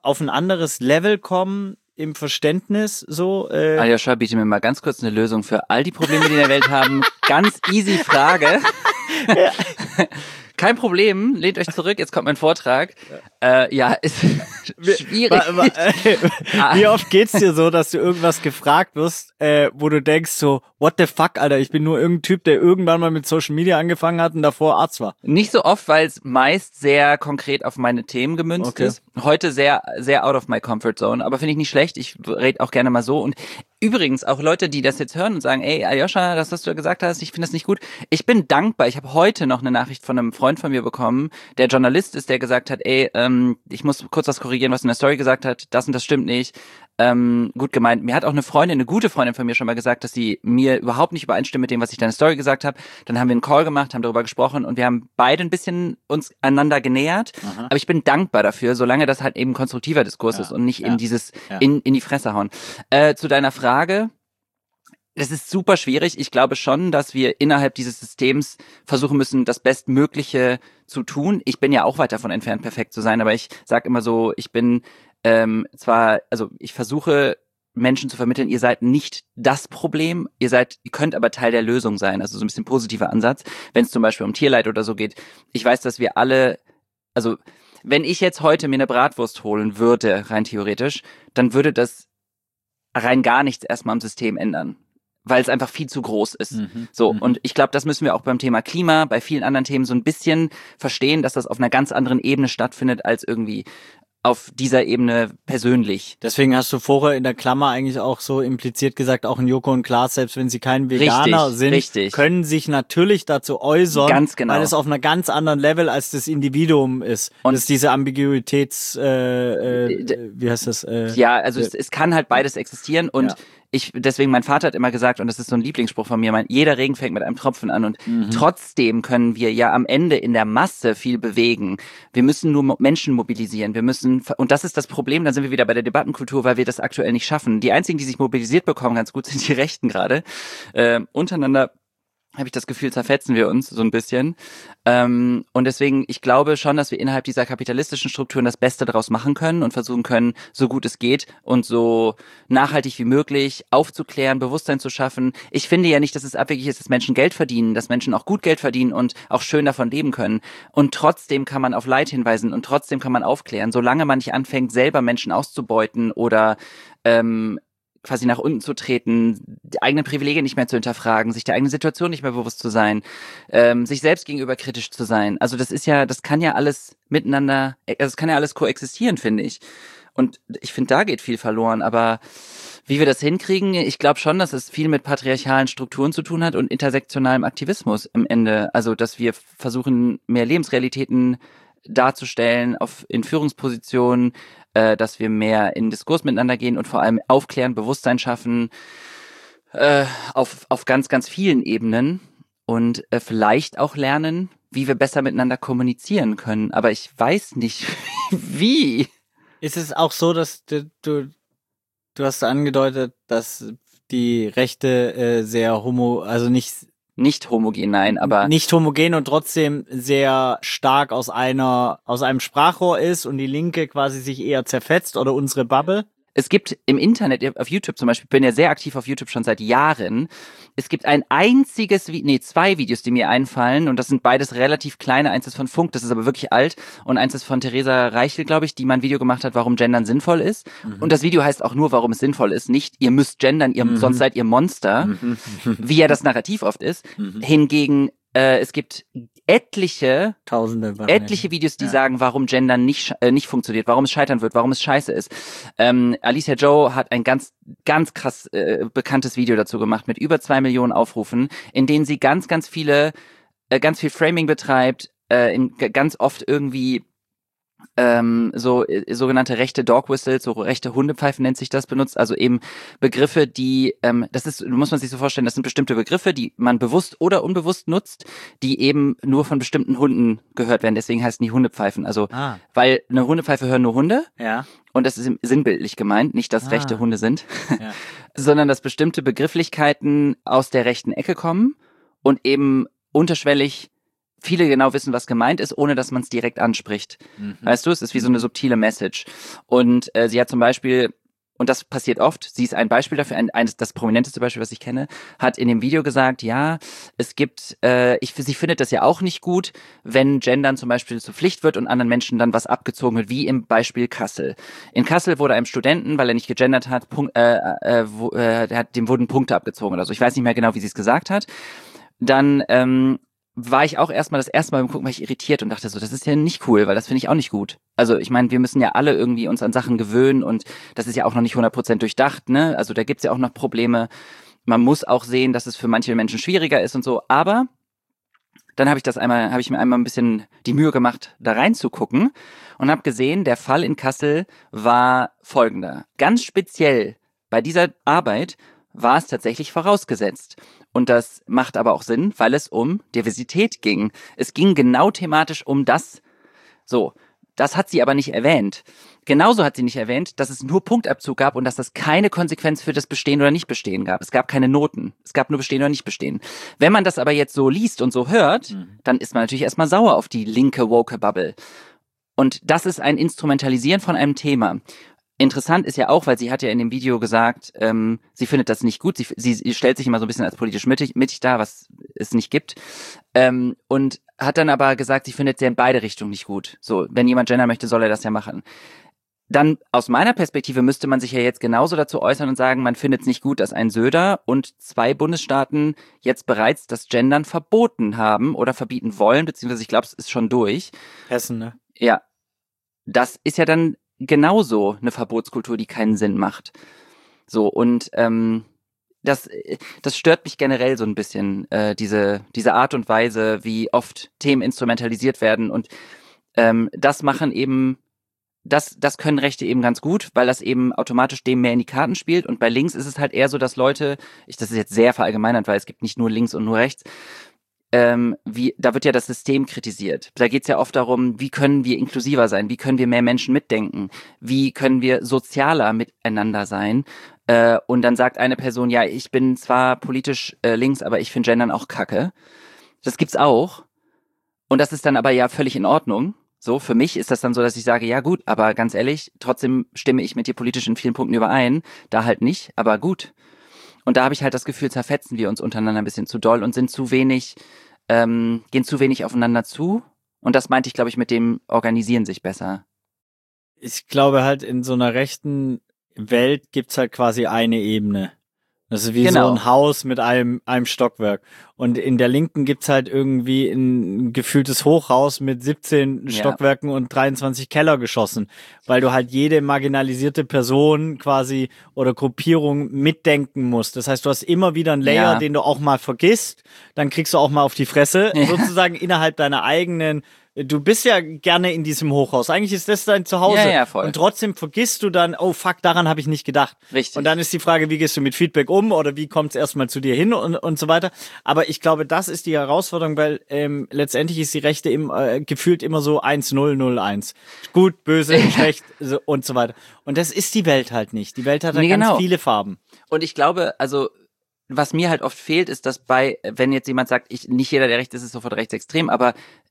auf ein anderes Level kommen im Verständnis so. Aljoscha, biete mir mal ganz kurz eine Lösung für all die Probleme, die wir in der Welt haben. Ganz easy Frage. Ja. Kein Problem, lehnt euch zurück, jetzt kommt mein Vortrag. Ist schwierig. Wie oft geht's dir so, dass du irgendwas gefragt wirst, wo du denkst so, what the fuck, Alter, ich bin nur irgendein Typ, der irgendwann mal mit Social Media angefangen hat und davor Arzt war? Nicht so oft, weil es meist sehr konkret auf meine Themen gemünzt ist. Heute sehr, sehr out of my comfort zone, aber finde ich nicht schlecht. Ich rede auch gerne mal so. Und übrigens auch Leute, die das jetzt hören und sagen, ey, Aljoscha, das, was du gesagt hast, ich finde das nicht gut. Ich bin dankbar. Ich habe heute noch eine Nachricht von einem Freund von mir bekommen, der Journalist ist, der gesagt hat, ey, ich muss kurz was korrigieren, was in der Story gesagt hat. Das und das stimmt nicht. Gut gemeint. Mir hat auch eine gute Freundin von mir schon mal gesagt, dass sie mir überhaupt nicht übereinstimmt mit dem, was ich in der Story gesagt habe. Dann haben wir einen Call gemacht, haben darüber gesprochen und wir haben beide ein bisschen uns einander genähert. Aha. Aber ich bin dankbar dafür, solange das halt eben konstruktiver Diskurs ist und nicht in dieses, in die Fresse hauen. Zu deiner Frage. Das ist super schwierig. Ich glaube schon, dass wir innerhalb dieses Systems versuchen müssen, das Bestmögliche zu tun. Ich bin ja auch weit davon entfernt, perfekt zu sein, aber ich sage immer so, ich bin ich versuche Menschen zu vermitteln, ihr seid nicht das Problem, ihr könnt aber Teil der Lösung sein. Also so ein bisschen positiver Ansatz, wenn es zum Beispiel um Tierleid oder so geht. Ich weiß, dass wir alle, also wenn ich jetzt heute mir eine Bratwurst holen würde, rein theoretisch, dann würde das rein gar nichts erstmal am System ändern, weil es einfach viel zu groß ist. Und ich glaube, das müssen wir auch beim Thema Klima, bei vielen anderen Themen so ein bisschen verstehen, dass das auf einer ganz anderen Ebene stattfindet, als irgendwie auf dieser Ebene persönlich. Deswegen hast du vorher in der Klammer eigentlich auch so impliziert gesagt, auch ein Joko und Klaas, selbst wenn sie kein Veganer sind, können sich natürlich dazu äußern, ganz genau, weil es auf einer ganz anderen Level als das Individuum ist. Und das ist diese Ambiguitäts, wie heißt das? Es kann halt beides existieren und deswegen, mein Vater hat immer gesagt, und das ist so ein Lieblingsspruch von mir, jeder Regen fängt mit einem Tropfen an und trotzdem können wir ja am Ende in der Masse viel bewegen. Wir müssen nur Menschen mobilisieren, und das ist das Problem, dann sind wir wieder bei der Debattenkultur, weil wir das aktuell nicht schaffen. Die einzigen, die sich mobilisiert bekommen, ganz gut, sind die Rechten gerade. Untereinander habe ich das Gefühl, zerfetzen wir uns so ein bisschen. Und deswegen, ich glaube schon, dass wir innerhalb dieser kapitalistischen Strukturen das Beste daraus machen können und versuchen können, so gut es geht und so nachhaltig wie möglich aufzuklären, Bewusstsein zu schaffen. Ich finde ja nicht, dass es abwegig ist, dass Menschen Geld verdienen, dass Menschen auch gut Geld verdienen und auch schön davon leben können. Und trotzdem kann man auf Leid hinweisen und trotzdem kann man aufklären, solange man nicht anfängt, selber Menschen auszubeuten oder quasi nach unten zu treten, die eigenen Privilegien nicht mehr zu hinterfragen, sich der eigenen Situation nicht mehr bewusst zu sein, sich selbst gegenüber kritisch zu sein. Also das kann ja alles miteinander, das kann ja alles koexistieren, finde ich. Und ich finde, da geht viel verloren, aber wie wir das hinkriegen, ich glaube schon, dass es viel mit patriarchalen Strukturen zu tun hat und intersektionalem Aktivismus am Ende. Also, dass wir versuchen, mehr Lebensrealitäten darzustellen in Führungspositionen, dass wir mehr in Diskurs miteinander gehen und vor allem aufklären, Bewusstsein schaffen auf ganz, ganz vielen Ebenen und vielleicht auch lernen, wie wir besser miteinander kommunizieren können. Aber ich weiß nicht, wie. Ist es auch so, dass du hast angedeutet, dass die Rechte sehr nicht homogen, nein, aber nicht homogen und trotzdem sehr stark aus einem Sprachrohr ist und die Linke quasi sich eher zerfetzt oder unsere Bubble? Es gibt im Internet, auf YouTube zum Beispiel, ich bin ja sehr aktiv auf YouTube schon seit Jahren, es gibt zwei Videos, die mir einfallen und das sind beides relativ kleine, eins ist von Funk, das ist aber wirklich alt und eins ist von Theresa Reichel, glaube ich, die mal ein Video gemacht hat, warum Gendern sinnvoll ist und das Video heißt auch nur, warum es sinnvoll ist, nicht, ihr müsst gendern, sonst seid ihr Monster, wie ja das Narrativ oft ist, hingegen es gibt etliche Videos, die sagen, warum Gendern nicht funktioniert, warum es scheitern wird, warum es scheiße ist. Alicia Joe hat ein ganz, ganz krass bekanntes Video dazu gemacht mit über 2 Millionen Aufrufen, in denen sie ganz, ganz viel Framing betreibt, ganz oft irgendwie sogenannte rechte Dog Whistles, so rechte Hundepfeifen nennt sich das, benutzt, also eben Begriffe, die, muss man sich so vorstellen, das sind bestimmte Begriffe, die man bewusst oder unbewusst nutzt, die eben nur von bestimmten Hunden gehört werden, deswegen heißen die Hundepfeifen, also, weil eine Hundepfeife hören nur Hunde, und das ist sinnbildlich gemeint, nicht, dass rechte Hunde sind, sondern dass bestimmte Begrifflichkeiten aus der rechten Ecke kommen und eben unterschwellig viele genau wissen, was gemeint ist, ohne dass man es direkt anspricht. Weißt du, es ist wie so eine subtile Message. Und sie hat zum Beispiel, und das passiert oft, sie ist ein Beispiel dafür, das prominenteste Beispiel, was ich kenne, hat in dem Video gesagt, ja, es gibt, sie findet das ja auch nicht gut, wenn Gendern zum Beispiel zur Pflicht wird und anderen Menschen dann was abgezogen wird, wie im Beispiel Kassel. In Kassel wurde einem Studenten, weil er nicht gegendert hat, dem wurden Punkte abgezogen oder so. Ich weiß nicht mehr genau, wie sie es gesagt hat. Dann war ich auch das erste Mal beim Gucken, war ich irritiert und dachte so, das ist ja nicht cool, weil das finde ich auch nicht gut. Also ich meine, wir müssen ja alle irgendwie uns an Sachen gewöhnen und das ist ja auch noch nicht 100% durchdacht, ne? Also da gibt's ja auch noch Probleme. Man muss auch sehen, dass es für manche Menschen schwieriger ist und so, aber dann habe ich mir einmal ein bisschen die Mühe gemacht, da reinzugucken und habe gesehen, der Fall in Kassel war folgender. Ganz speziell bei dieser Arbeit war es tatsächlich vorausgesetzt. Und das macht aber auch Sinn, weil es um Diversität ging. Es ging genau thematisch um das. So, das hat sie aber nicht erwähnt. Genauso hat sie nicht erwähnt, dass es nur Punktabzug gab und dass das keine Konsequenz für das Bestehen oder Nicht-Bestehen gab. Es gab keine Noten. Es gab nur Bestehen oder Nicht-Bestehen. Wenn man das aber jetzt so liest und so hört, dann ist man natürlich erstmal sauer auf die linke Woke-Bubble. Und das ist ein Instrumentalisieren von einem Thema. Interessant ist ja auch, weil sie hat ja in dem Video gesagt, sie findet das nicht gut. Sie stellt sich immer so ein bisschen als politisch mittig dar, was es nicht gibt. Und hat dann aber gesagt, sie findet es ja in beide Richtungen nicht gut. So, wenn jemand gendern möchte, soll er das ja machen. Dann aus meiner Perspektive müsste man sich ja jetzt genauso dazu äußern und sagen, man findet es nicht gut, dass ein Söder und 2 Bundesstaaten jetzt bereits das Gendern verboten haben oder verbieten wollen, beziehungsweise ich glaube, es ist schon durch. Hessen, ne? Ja. Das ist ja dann genauso eine Verbotskultur, die keinen Sinn macht. So, und das stört mich generell so ein bisschen, diese Art und Weise, wie oft Themen instrumentalisiert werden und das machen eben, das können Rechte eben ganz gut, weil das eben automatisch dem mehr in die Karten spielt und bei links ist es halt eher so, dass Leute, das ist jetzt sehr verallgemeinert, weil es gibt nicht nur links und nur rechts, da wird ja das System kritisiert. Da geht es ja oft darum, wie können wir inklusiver sein, wie können wir mehr Menschen mitdenken, wie können wir sozialer miteinander sein. Und dann sagt eine Person, ja, ich bin zwar politisch links, aber ich finde Gendern auch kacke. Das gibt's auch. Und das ist dann aber ja völlig in Ordnung. So, für mich ist das dann so, dass ich sage, ja gut, aber ganz ehrlich, trotzdem stimme ich mit dir politisch in vielen Punkten überein. Da halt nicht, aber gut. Und da habe ich halt das Gefühl, zerfetzen wir uns untereinander ein bisschen zu doll und sind zu wenig, gehen zu wenig aufeinander zu. Und das meinte ich, glaube ich, mit dem Organisieren sich besser. Ich glaube halt, in so einer rechten Welt gibt's halt quasi eine Ebene. Das ist wie so ein Haus mit einem Stockwerk. Und in der Linken gibt's halt irgendwie ein gefühltes Hochhaus mit 17 Stockwerken und 23 Kellergeschossen. Weil du halt jede marginalisierte Person quasi oder Gruppierung mitdenken musst. Das heißt, du hast immer wieder einen Layer, den du auch mal vergisst. Dann kriegst du auch mal auf die Fresse, sozusagen innerhalb deiner eigenen. Du bist ja gerne in diesem Hochhaus. Eigentlich ist das dein Zuhause. Ja, voll. Und trotzdem vergisst du dann, oh fuck, daran habe ich nicht gedacht. Richtig. Und dann ist die Frage, wie gehst du mit Feedback um oder wie kommt es erstmal zu dir hin und so weiter. Aber ich glaube, das ist die Herausforderung, weil letztendlich ist die Rechte gefühlt immer so 1-0-0-1. Gut, böse, schlecht und so weiter. Und das ist die Welt halt nicht. Die Welt hat halt ganz viele Farben. Und ich glaube, also was mir halt oft fehlt, ist, dass wenn jetzt jemand sagt, nicht jeder, der rechts ist sofort rechtsextrem, aber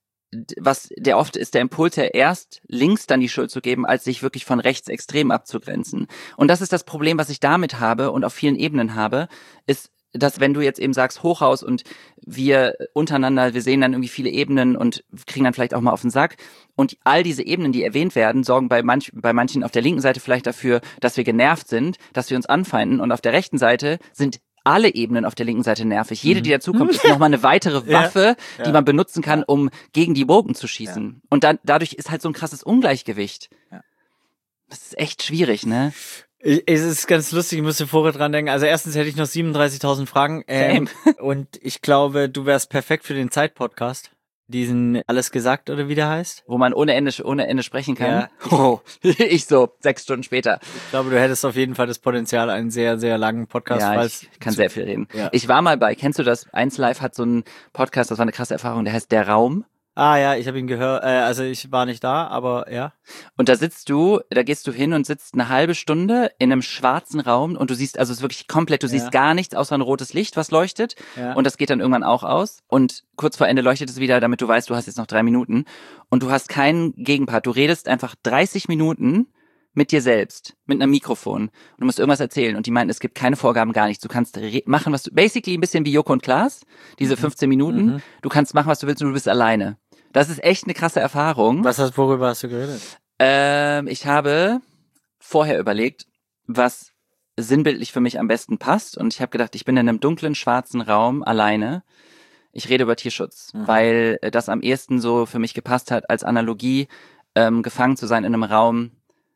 was der oft ist, der Impuls ja erst links dann die Schuld zu geben, als sich wirklich von rechts extrem abzugrenzen. Und das ist das Problem, was ich damit habe und auf vielen Ebenen habe, ist, dass wenn du jetzt eben sagst Hochhaus und wir untereinander, wir sehen dann irgendwie viele Ebenen und kriegen dann vielleicht auch mal auf den Sack und all diese Ebenen, die erwähnt werden, sorgen bei manchen auf der linken Seite vielleicht dafür, dass wir genervt sind, dass wir uns anfeinden und auf der rechten Seite sind alle Ebenen auf der linken Seite nervig. Jede, die dazukommt, ist nochmal eine weitere Waffe, die man benutzen kann, um gegen die Woken zu schießen. Ja. Und dadurch ist halt so ein krasses Ungleichgewicht. Ja. Das ist echt schwierig, ne? Es ist ganz lustig, ich musste vorher dran denken. Also erstens hätte ich noch 37.000 Fragen. Und ich glaube, du wärst perfekt für den Zeit-Podcast. Diesen Alles gesagt oder wie der heißt? Wo man ohne Ende sprechen kann. Ja. Ich so, 6 Stunden später. Ich glaube, du hättest auf jeden Fall das Potenzial, einen sehr, sehr langen Podcast. Ja, ich kann sehr viel reden. Ja. Ich war mal kennst du das? 1Live hat so einen Podcast, das war eine krasse Erfahrung, der heißt Der Raum. Ah ja, ich habe ihn gehört, also ich war nicht da, aber ja. Und da gehst du hin und sitzt eine halbe Stunde in einem schwarzen Raum und du siehst, also es ist wirklich komplett, du siehst gar nichts außer ein rotes Licht, was leuchtet und das geht dann irgendwann auch aus und kurz vor Ende leuchtet es wieder, damit du weißt, du hast jetzt noch 3 Minuten und du hast keinen Gegenpart, du redest einfach 30 Minuten mit dir selbst, mit einem Mikrofon und du musst irgendwas erzählen und die meinten, es gibt keine Vorgaben, gar nichts, du kannst machen, was du, basically ein bisschen wie Joko und Klaas, diese 15 Minuten, du kannst machen, was du willst und du bist alleine. Das ist echt eine krasse Erfahrung. Worüber hast du geredet? Ich habe vorher überlegt, was sinnbildlich für mich am besten passt und ich habe gedacht, ich bin in einem dunklen, schwarzen Raum alleine. Ich rede über Tierschutz, weil das am ehesten so für mich gepasst hat, als Analogie gefangen zu sein in einem Raum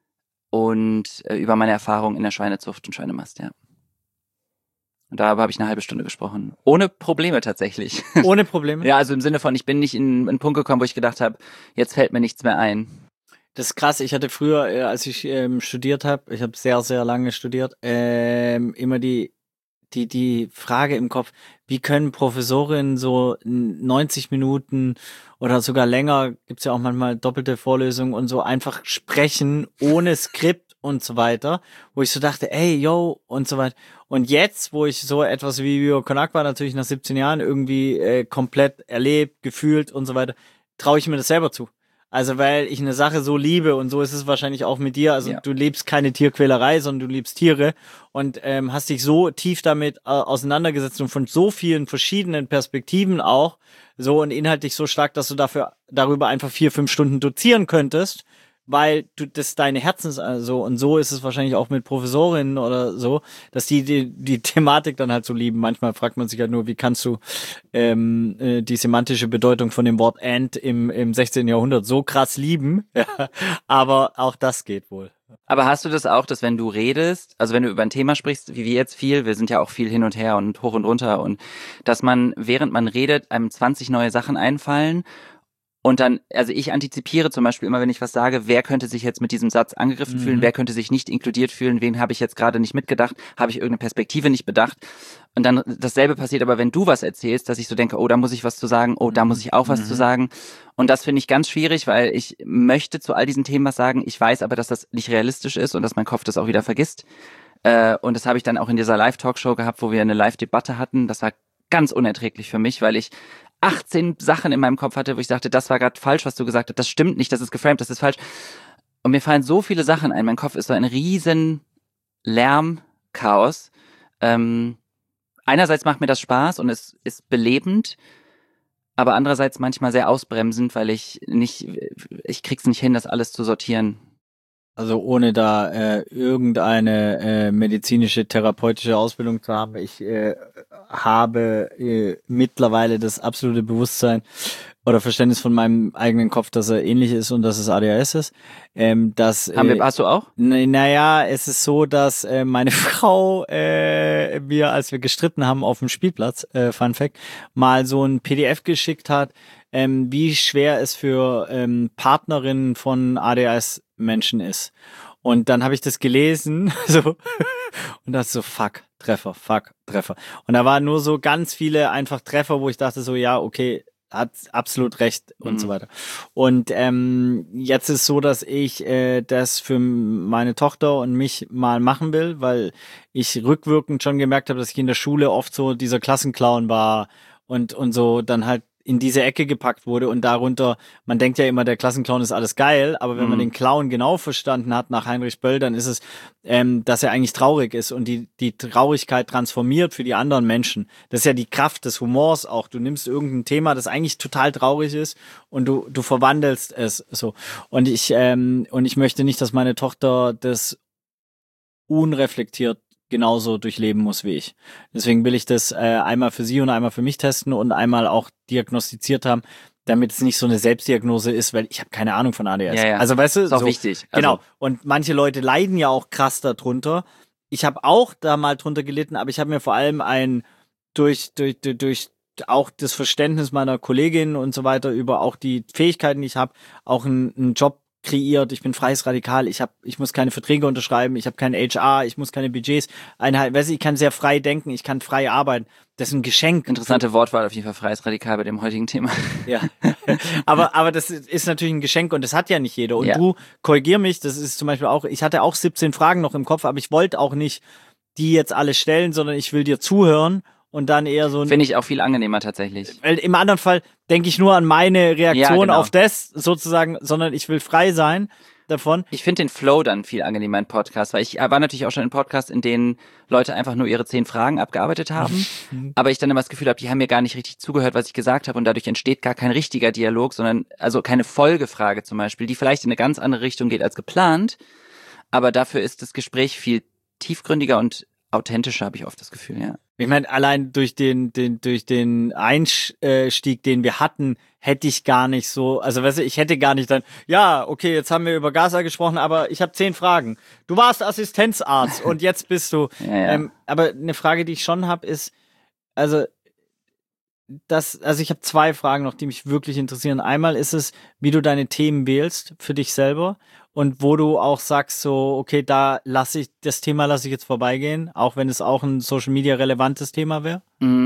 und über meine Erfahrung in der Schweinezucht und Schweinemast, ja. Und darüber habe ich eine halbe Stunde gesprochen. Ohne Probleme tatsächlich. Ohne Probleme? Ja, also im Sinne von, ich bin nicht in einen Punkt gekommen, wo ich gedacht habe, jetzt fällt mir nichts mehr ein. Das ist krass. Ich hatte früher, als ich studiert habe, ich habe sehr, sehr lange studiert, immer die Frage im Kopf, wie können Professorinnen so 90 Minuten oder sogar länger, gibt's ja auch manchmal doppelte Vorlesungen und so, einfach sprechen ohne Skript und so weiter, wo ich so dachte, ey, yo, und so weiter. Und jetzt, wo ich so etwas wie Viva Con Agua natürlich nach 17 Jahren irgendwie komplett erlebt, gefühlt und so weiter, traue ich mir das selber zu. Also weil ich eine Sache so liebe und so ist es wahrscheinlich auch mit dir. Also du liebst keine Tierquälerei, sondern du liebst Tiere und hast dich so tief damit auseinandergesetzt und von so vielen verschiedenen Perspektiven auch so und inhaltlich so stark, dass du darüber einfach 4-5 Stunden dozieren könntest, weil du das deine Herzens also und so ist es wahrscheinlich auch mit Professorinnen oder so, dass die Thematik dann halt so lieben. Manchmal fragt man sich halt nur, wie kannst du die semantische Bedeutung von dem Wort and im 16. Jahrhundert so krass lieben, ja, aber auch das geht wohl. Aber hast du das auch, dass wenn du redest, also wenn du über ein Thema sprichst, wie wir jetzt viel, wir sind ja auch viel hin und her und hoch und runter und dass man, während man redet, einem 20 neue Sachen einfallen und dann, also ich antizipiere zum Beispiel immer, wenn ich was sage, wer könnte sich jetzt mit diesem Satz angegriffen fühlen, wer könnte sich nicht inkludiert fühlen, wen habe ich jetzt gerade nicht mitgedacht, habe ich irgendeine Perspektive nicht bedacht. Und dann dasselbe passiert aber, wenn du was erzählst, dass ich so denke, oh, da muss ich was zu sagen, oh, da muss ich auch was zu sagen. Und das finde ich ganz schwierig, weil ich möchte zu all diesen Themen was sagen, ich weiß aber, dass das nicht realistisch ist und dass mein Kopf das auch wieder vergisst. Und das habe ich dann auch in dieser Live-Talkshow gehabt, wo wir eine Live-Debatte hatten. Das war ganz unerträglich für mich, weil ich 18 Sachen in meinem Kopf hatte, wo ich dachte, das war gerade falsch, was du gesagt hast, das stimmt nicht, das ist geframed, das ist falsch. Und mir fallen so viele Sachen ein. Mein Kopf ist so ein riesen Lärmchaos. Einerseits macht mir das Spaß und es ist belebend, aber andererseits manchmal sehr ausbremsend, weil ich krieg's nicht hin, das alles zu sortieren. Also ohne da irgendeine medizinische, therapeutische Ausbildung zu haben, ich habe mittlerweile das absolute Bewusstsein oder Verständnis von meinem eigenen Kopf, dass er ähnlich ist und dass es ADHS ist. Hast du auch? Naja, es ist so, dass meine Frau mir, als wir gestritten haben auf dem Spielplatz, Fun Fact, mal so ein PDF geschickt hat, wie schwer es für Partnerinnen von ADHS-Menschen ist. Und dann habe ich das gelesen so und dachte so, fuck, Treffer. Und da waren nur so ganz viele einfach Treffer, wo ich dachte so, ja, okay, hat absolut recht und so weiter. Und jetzt ist so, dass ich das für meine Tochter und mich mal machen will, weil ich rückwirkend schon gemerkt habe, dass ich in der Schule oft so dieser Klassenclown war und so dann halt in diese Ecke gepackt wurde und darunter, man denkt ja immer, der Klassenclown ist alles geil, aber wenn man den Clown genau verstanden hat nach Heinrich Böll, dann ist es, dass er eigentlich traurig ist und die Traurigkeit transformiert für die anderen Menschen. Das ist ja die Kraft des Humors auch. Du nimmst irgendein Thema, das eigentlich total traurig ist und du verwandelst es so. Und ich möchte nicht, dass meine Tochter das unreflektiert genauso durchleben muss wie ich. Deswegen will ich das einmal für sie und einmal für mich testen und einmal auch diagnostiziert haben, damit es nicht so eine Selbstdiagnose ist, weil ich habe keine Ahnung von ADHS. Ja. Also weißt du, ist auch so, wichtig. Genau. Und manche Leute leiden ja auch krass darunter. Ich habe auch da mal drunter gelitten, aber ich habe mir vor allem durch auch das Verständnis meiner Kolleginnen und so weiter über auch die Fähigkeiten, die ich habe, auch einen Job kreiert, ich bin freies Radikal, ich muss keine Verträge unterschreiben, ich habe kein HR, ich muss keine Budgets einhalten, weißt du, ich kann sehr frei denken, ich kann frei arbeiten. Das ist ein Geschenk. Interessante Wortwahl auf jeden Fall, freies Radikal bei dem heutigen Thema. Ja, aber das ist natürlich ein Geschenk und das hat ja nicht jeder. Und du, korrigier mich, das ist zum Beispiel auch, ich hatte auch 17 Fragen noch im Kopf, aber ich wollte auch nicht die jetzt alle stellen, sondern ich will dir zuhören und dann eher so... Finde ich auch viel angenehmer tatsächlich. Weil im anderen Fall denke ich nur an meine Reaktion auf das sozusagen, sondern ich will frei sein davon. Ich finde den Flow dann viel angenehmer in Podcasts, weil ich war natürlich auch schon in Podcasts, in denen Leute einfach nur ihre 10 Fragen abgearbeitet haben, aber ich dann immer das Gefühl habe, die haben mir gar nicht richtig zugehört, was ich gesagt habe und dadurch entsteht gar kein richtiger Dialog, sondern also keine Folgefrage zum Beispiel, die vielleicht in eine ganz andere Richtung geht als geplant, aber dafür ist das Gespräch viel tiefgründiger und authentischer, habe ich oft das Gefühl, ja. Ich meine, allein durch den Einstieg, den wir hatten, hätte ich gar nicht so, also weißt du, ich hätte gar nicht dann, ja, okay, jetzt haben wir über Gaza gesprochen, aber ich habe 10 Fragen. Du warst Assistenzarzt und jetzt bist du. Aber eine Frage, die ich schon habe, ist, also ich habe 2 Fragen noch, die mich wirklich interessieren. Einmal ist es, wie du deine Themen wählst für dich selber und wo du auch sagst so, okay, das Thema lasse ich jetzt vorbeigehen, auch wenn es auch ein Social Media relevantes Thema wäre?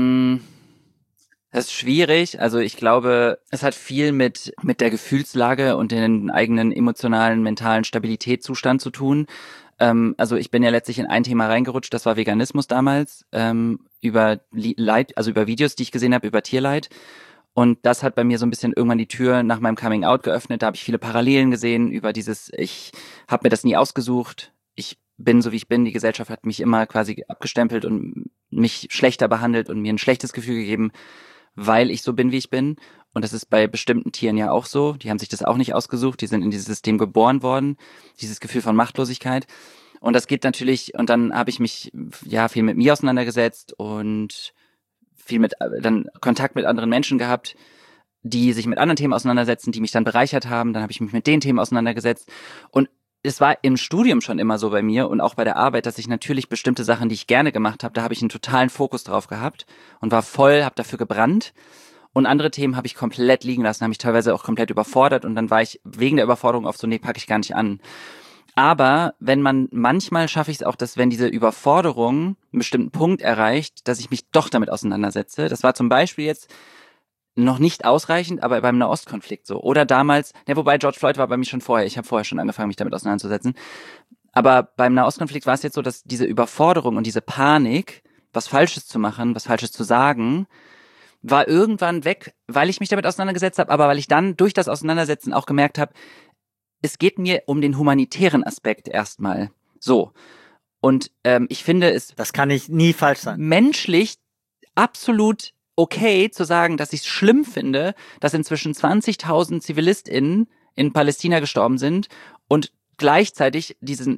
Das ist schwierig. Also ich glaube, es hat viel mit der Gefühlslage und den eigenen emotionalen, mentalen Stabilitätszustand zu tun. Also ich bin ja letztlich in ein Thema reingerutscht, das war Veganismus damals, über Leid, also über Videos, die ich gesehen habe, über Tierleid. Und das hat bei mir so ein bisschen irgendwann die Tür nach meinem Coming Out geöffnet. Da habe ich viele Parallelen gesehen über ich habe mir das nie ausgesucht. Ich bin so, wie ich bin. Die Gesellschaft hat mich immer quasi abgestempelt und mich schlechter behandelt und mir ein schlechtes Gefühl gegeben, weil ich so bin, wie ich bin. Und das ist bei bestimmten Tieren ja auch so. Die haben sich das auch nicht ausgesucht. Die sind in dieses System geboren worden. Dieses Gefühl von Machtlosigkeit. Und das geht natürlich, und dann habe ich mich viel mit mir auseinandergesetzt und viel dann Kontakt mit anderen Menschen gehabt, die sich mit anderen Themen auseinandersetzen, die mich dann bereichert haben. Dann habe ich mich mit den Themen auseinandergesetzt. Und es war im Studium schon immer so bei mir und auch bei der Arbeit, dass ich natürlich bestimmte Sachen, die ich gerne gemacht habe, da habe ich einen totalen Fokus drauf gehabt und war habe dafür gebrannt. Und andere Themen habe ich komplett liegen lassen, habe mich teilweise auch komplett überfordert und dann war ich wegen der Überforderung auf so, nee, packe ich gar nicht an. Aber manchmal schaffe ich es auch, dass wenn diese Überforderung einen bestimmten Punkt erreicht, dass ich mich doch damit auseinandersetze. Das war zum Beispiel jetzt noch nicht ausreichend, aber beim Nahostkonflikt so. Oder damals, wobei George Floyd war bei mir schon vorher. Ich habe vorher schon angefangen, mich damit auseinanderzusetzen. Aber beim Nahostkonflikt war es jetzt so, dass diese Überforderung und diese Panik, was Falsches zu machen, was Falsches zu sagen, war irgendwann weg, weil ich mich damit auseinandergesetzt habe, aber weil ich dann durch das Auseinandersetzen auch gemerkt habe, es geht mir um den humanitären Aspekt erstmal. So. Und ich finde es... Das kann ich nie falsch sagen. Menschlich absolut okay zu sagen, dass ich es schlimm finde, dass inzwischen 20.000 ZivilistInnen in Palästina gestorben sind und gleichzeitig den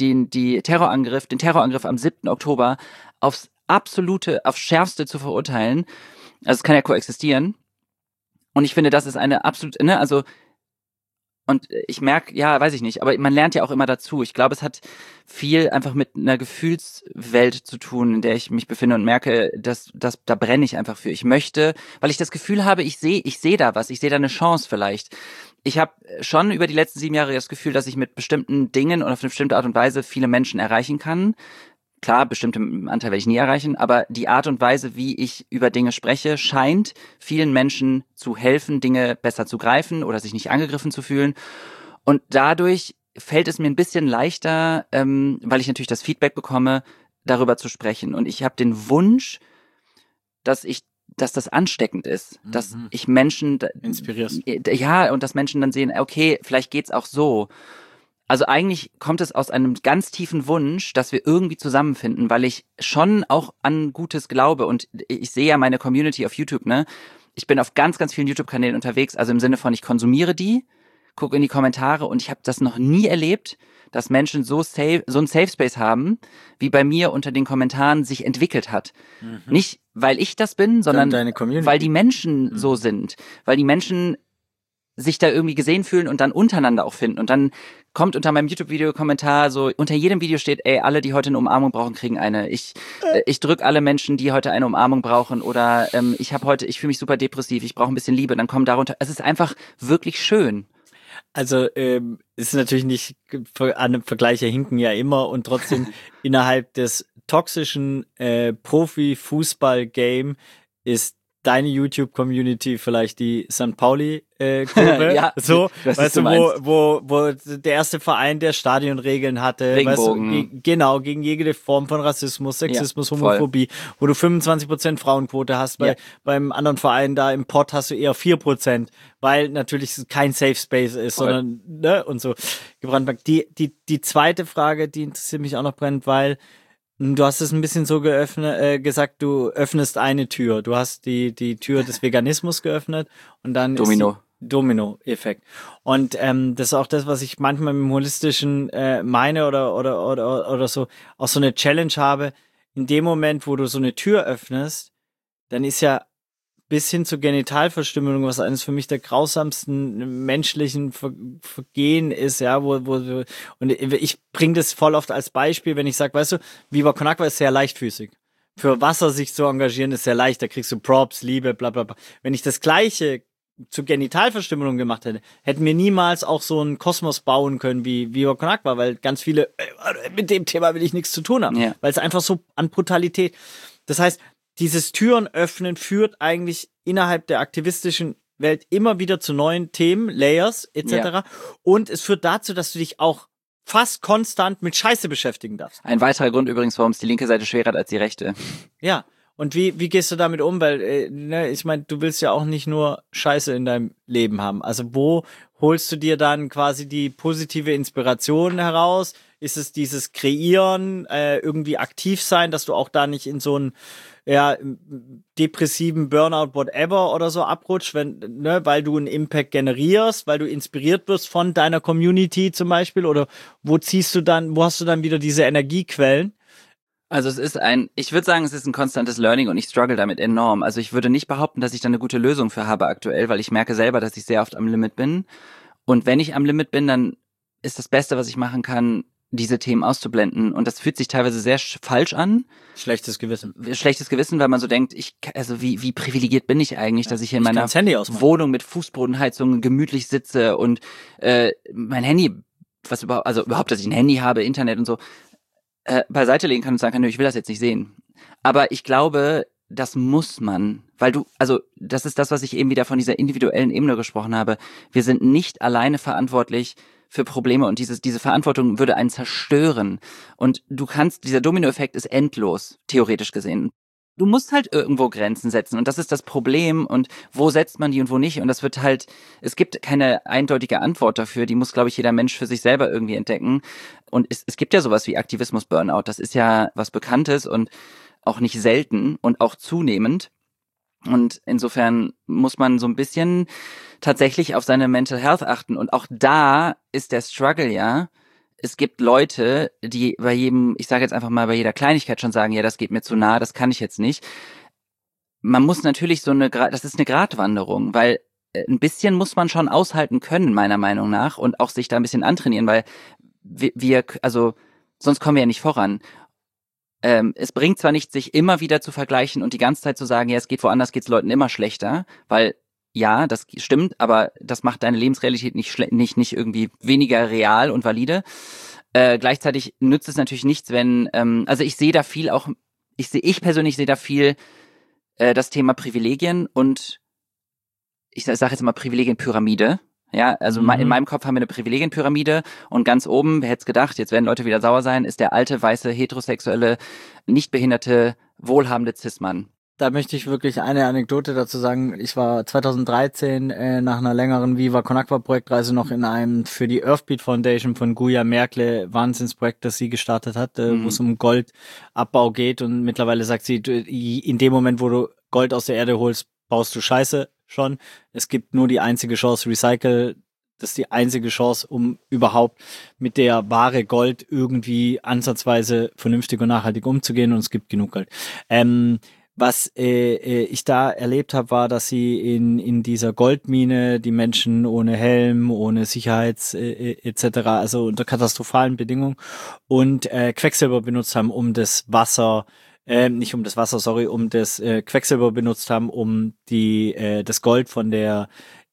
Terrorangriff am 7. Oktober aufs Schärfste zu verurteilen. Also es kann ja koexistieren. Und ich finde, das ist eine absolut, und ich merke, weiß ich nicht, aber man lernt ja auch immer dazu. Ich glaube, es hat viel einfach mit einer Gefühlswelt zu tun, in der ich mich befinde und merke, dass da brenne ich einfach für. Ich möchte, weil ich das Gefühl habe, ich sehe da was, ich sehe da eine Chance vielleicht. Ich habe schon über die letzten 7 Jahre das Gefühl, dass ich mit bestimmten Dingen und auf eine bestimmte Art und Weise viele Menschen erreichen kann. Klar, bestimmte Anteil werde ich nie erreichen, aber die Art und Weise, wie ich über Dinge spreche, scheint vielen Menschen zu helfen, Dinge besser zu greifen oder sich nicht angegriffen zu fühlen. Und dadurch fällt es mir ein bisschen leichter, weil ich natürlich das Feedback bekomme, darüber zu sprechen. Und ich habe den Wunsch, dass das ansteckend ist, dass ich Menschen inspirierst. Ja, und dass Menschen dann sehen, okay, vielleicht geht's auch so. Also eigentlich kommt es aus einem ganz tiefen Wunsch, dass wir irgendwie zusammenfinden, weil ich schon auch an Gutes glaube und ich sehe ja meine Community auf YouTube, ne? Ich bin auf ganz, ganz vielen YouTube-Kanälen unterwegs, also im Sinne von, ich konsumiere die, gucke in die Kommentare und ich habe das noch nie erlebt, dass Menschen so einen Safe Space haben, wie bei mir unter den Kommentaren sich entwickelt hat. Nicht, weil ich das bin, sondern weil die Menschen so sind, weil die Menschen sich da irgendwie gesehen fühlen und dann untereinander auch finden. Und dann kommt unter meinem YouTube-Video-Kommentar so, unter jedem Video steht, ey, alle, die heute eine Umarmung brauchen, kriegen eine. Ich drück alle Menschen, die heute eine Umarmung brauchen oder ich fühle mich super depressiv, ich brauche ein bisschen Liebe. Dann kommen darunter, es ist einfach wirklich schön. Also ist natürlich nicht, an einem Vergleiche hinken ja immer und trotzdem innerhalb des toxischen Profi-Fußball-Game ist deine YouTube-Community vielleicht die St. Pauli-Gruppe, ja, so, weißt du, meinst. wo der erste Verein, der Stadionregeln hatte, Regenbogen. weißt du, genau, gegen jede Form von Rassismus, Sexismus, Ja, Homophobie, wo du 25% Frauenquote hast, beim anderen Verein da im Pott hast du eher 4%, weil natürlich kein Safe Space ist, sondern, ne, und so gebrannt. Die zweite Frage, die interessiert mich auch noch brennend, weil du hast es ein bisschen so gesagt, du öffnest eine Tür. Du hast die Tür des Veganismus geöffnet und dann Domino-Effekt. Und das ist auch das, was ich manchmal mit dem Holistischen meine oder so, auch so eine Challenge habe. In dem Moment, wo du so eine Tür öffnest, dann ist ja bis hin zur Genitalverstümmelung, was eines für mich der grausamsten menschlichen Vergehen ist, ja, und ich bringe das voll oft als Beispiel, wenn ich sage, weißt du, Viva Con Agua ist sehr leichtfüßig. Für Wasser sich zu engagieren ist sehr leicht, da kriegst du Props, Liebe, bla bla bla. Wenn ich das Gleiche zur Genitalverstümmelung gemacht hätte, hätten wir niemals auch so einen Kosmos bauen können wie Viva Con Agua, weil ganz viele, mit dem Thema will ich nichts zu tun haben, weil es einfach so an Brutalität. Das heißt, dieses Türen öffnen führt eigentlich innerhalb der aktivistischen Welt immer wieder zu neuen Themen, Layers etc. Ja. Und es führt dazu, dass du dich auch fast konstant mit Scheiße beschäftigen darfst. Ein weiterer Grund übrigens, warum es die linke Seite schwerer hat als die rechte. Ja, und wie gehst du damit um? Weil, ich meine, du willst ja auch nicht nur Scheiße in deinem Leben haben. Also wo holst du dir dann quasi die positive Inspiration heraus? Ist es dieses Kreieren, irgendwie aktiv sein, dass du auch da nicht in so einen depressiven Burnout, whatever oder so abrutscht, weil du einen Impact generierst, weil du inspiriert wirst von deiner Community zum Beispiel, oder wo hast du dann wieder diese Energiequellen? Also ich würde sagen, es ist ein konstantes Learning und ich struggle damit enorm. Also ich würde nicht behaupten, dass ich da eine gute Lösung für habe aktuell, weil ich merke selber, dass ich sehr oft am Limit bin. Und wenn ich am Limit bin, dann ist das Beste, was ich machen kann, diese Themen auszublenden. Und das fühlt sich teilweise sehr falsch an. Schlechtes Gewissen, weil man so denkt, wie privilegiert bin ich eigentlich, dass ich hier in meiner Wohnung mit Fußbodenheizung gemütlich sitze und mein Handy, überhaupt, dass ich ein Handy habe, Internet und so, beiseite legen kann und sagen kann, nö, ich will das jetzt nicht sehen. Aber ich glaube, das muss man, das ist das, was ich eben wieder von dieser individuellen Ebene gesprochen habe. Wir sind nicht alleine verantwortlich für Probleme und diese Verantwortung würde einen zerstören. Und dieser Dominoeffekt ist endlos, theoretisch gesehen. Du musst halt irgendwo Grenzen setzen und das ist das Problem und wo setzt man die und wo nicht und es gibt keine eindeutige Antwort dafür, die muss, glaube ich, jeder Mensch für sich selber irgendwie entdecken und es gibt ja sowas wie Aktivismus-Burnout, das ist ja was Bekanntes und auch nicht selten und auch zunehmend. Und insofern muss man so ein bisschen tatsächlich auf seine Mental Health achten. Und auch da ist der Struggle ja, es gibt Leute, die bei jeder Kleinigkeit schon sagen, ja, das geht mir zu nah, das kann ich jetzt nicht. Man muss natürlich das ist eine Gratwanderung, weil ein bisschen muss man schon aushalten können, meiner Meinung nach, und auch sich da ein bisschen antrainieren, weil sonst kommen wir ja nicht voran. Es bringt zwar nicht, sich immer wieder zu vergleichen und die ganze Zeit zu sagen, ja, woanders geht's Leuten immer schlechter, weil ja, das stimmt, aber das macht deine Lebensrealität nicht irgendwie weniger real und valide. Gleichzeitig nützt es natürlich nichts, wenn, ich sehe da viel auch, ich persönlich sehe da viel das Thema Privilegien und ich sage jetzt mal Privilegienpyramide. Ja, also in meinem Kopf haben wir eine Privilegienpyramide und ganz oben, wer hätte es gedacht, jetzt werden Leute wieder sauer sein, ist der alte, weiße, heterosexuelle, nicht behinderte, wohlhabende Cis-Mann. Da möchte ich wirklich eine Anekdote dazu sagen. Ich war 2013 nach einer längeren Viva Con Agua Projektreise noch in einem für die Earthbeat Foundation von Guya Merkle Wahnsinnsprojekt, das sie gestartet hat, wo es um Goldabbau geht, und mittlerweile sagt sie, in dem Moment, wo du Gold aus der Erde holst, baust du Scheiße schon. Es gibt nur die einzige Chance, Recycle. Das ist die einzige Chance, um überhaupt mit der Ware Gold irgendwie ansatzweise vernünftig und nachhaltig umzugehen, und es gibt genug Gold. Was ich da erlebt habe, war, dass sie in dieser Goldmine die Menschen ohne Helm, ohne Sicherheits etc., also unter katastrophalen Bedingungen, und Quecksilber benutzt haben, um das Quecksilber benutzt haben, um das Gold von der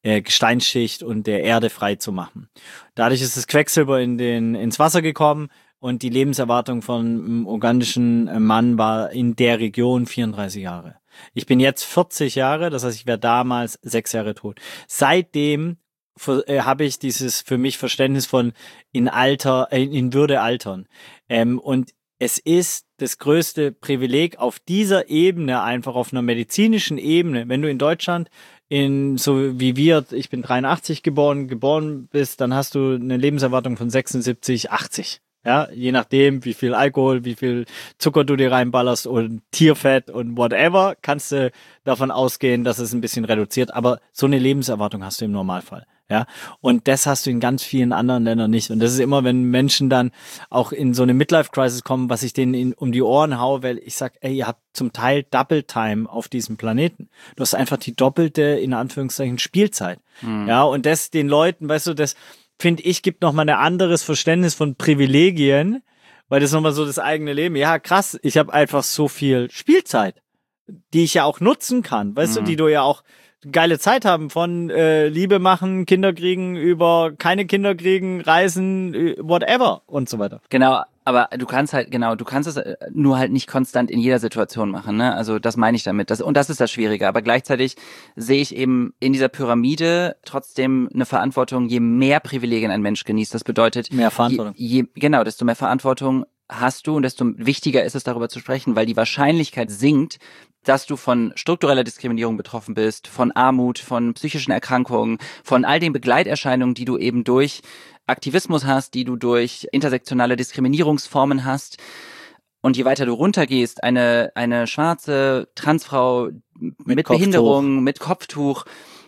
Gesteinsschicht und der Erde frei zu machen. Dadurch ist das Quecksilber ins Wasser gekommen und die Lebenserwartung von einem ugandischen Mann war in der Region 34 Jahre. Ich bin jetzt 40 Jahre, das heißt, ich wäre damals 6 Jahre tot. Seitdem habe ich dieses für mich Verständnis von in Würde altern. Und es ist das größte Privileg auf dieser Ebene, einfach auf einer medizinischen Ebene, wenn du in Deutschland so wie wir, ich bin 83 geboren bist, dann hast du eine Lebenserwartung von 76, 80. Ja, je nachdem, wie viel Alkohol, wie viel Zucker du dir reinballerst und Tierfett und whatever, kannst du davon ausgehen, dass es ein bisschen reduziert. Aber so eine Lebenserwartung hast du im Normalfall. Ja, und das hast du in ganz vielen anderen Ländern nicht. Und das ist immer, wenn Menschen dann auch in so eine Midlife-Crisis kommen, was ich denen um die Ohren haue, weil ich sag, ey, ihr habt zum Teil Double Time auf diesem Planeten. Du hast einfach die doppelte, in Anführungszeichen, Spielzeit. Ja, und das den Leuten, weißt du, das finde ich, gibt nochmal ein anderes Verständnis von Privilegien, weil das nochmal so das eigene Leben. Ja, krass, ich habe einfach so viel Spielzeit, die ich ja auch nutzen kann, weißt du, die du ja auch geile Zeit haben von Liebe machen, Kinder kriegen, über keine Kinder kriegen, reisen, whatever und so weiter. Genau, aber du kannst es nur halt nicht konstant in jeder Situation machen, ne? Also das meine ich damit. Und das ist das Schwierige. Aber gleichzeitig sehe ich eben in dieser Pyramide trotzdem eine Verantwortung, je mehr Privilegien ein Mensch genießt. Das bedeutet, mehr Verantwortung. Desto mehr Verantwortung hast du und desto wichtiger ist es, darüber zu sprechen, weil die Wahrscheinlichkeit sinkt, dass du von struktureller Diskriminierung betroffen bist, von Armut, von psychischen Erkrankungen, von all den Begleiterscheinungen, die du eben durch Aktivismus hast, die du durch intersektionale Diskriminierungsformen hast. Und je weiter du runtergehst, eine schwarze Transfrau mit Behinderung, mit Kopftuch,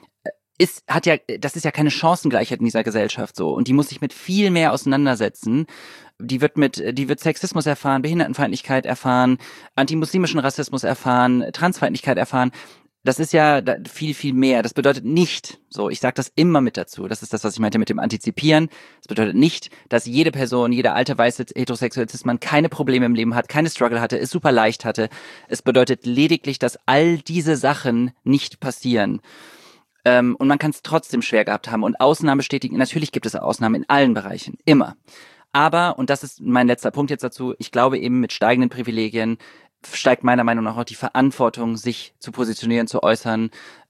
das ist ja keine Chancengleichheit in dieser Gesellschaft so. Und die muss sich mit viel mehr auseinandersetzen. Die wird Sexismus erfahren, Behindertenfeindlichkeit erfahren, antimuslimischen Rassismus erfahren, Transfeindlichkeit erfahren. Das ist ja viel, viel mehr. Das bedeutet nicht, so, ich sage das immer mit dazu, das ist das, was ich meinte mit dem Antizipieren. Das bedeutet nicht, dass jede Person, jeder alte weiße heterosexuelle Cis-Mann keine Probleme im Leben hat, keine Struggle hatte, es super leicht hatte. Es bedeutet lediglich, dass all diese Sachen nicht passieren. Und man kann es trotzdem schwer gehabt haben. Und Ausnahmen bestätigen, natürlich gibt es Ausnahmen in allen Bereichen, immer. Aber, und das ist mein letzter Punkt jetzt dazu, ich glaube eben mit steigenden Privilegien steigt meiner Meinung nach auch die Verantwortung, sich zu positionieren, zu äußern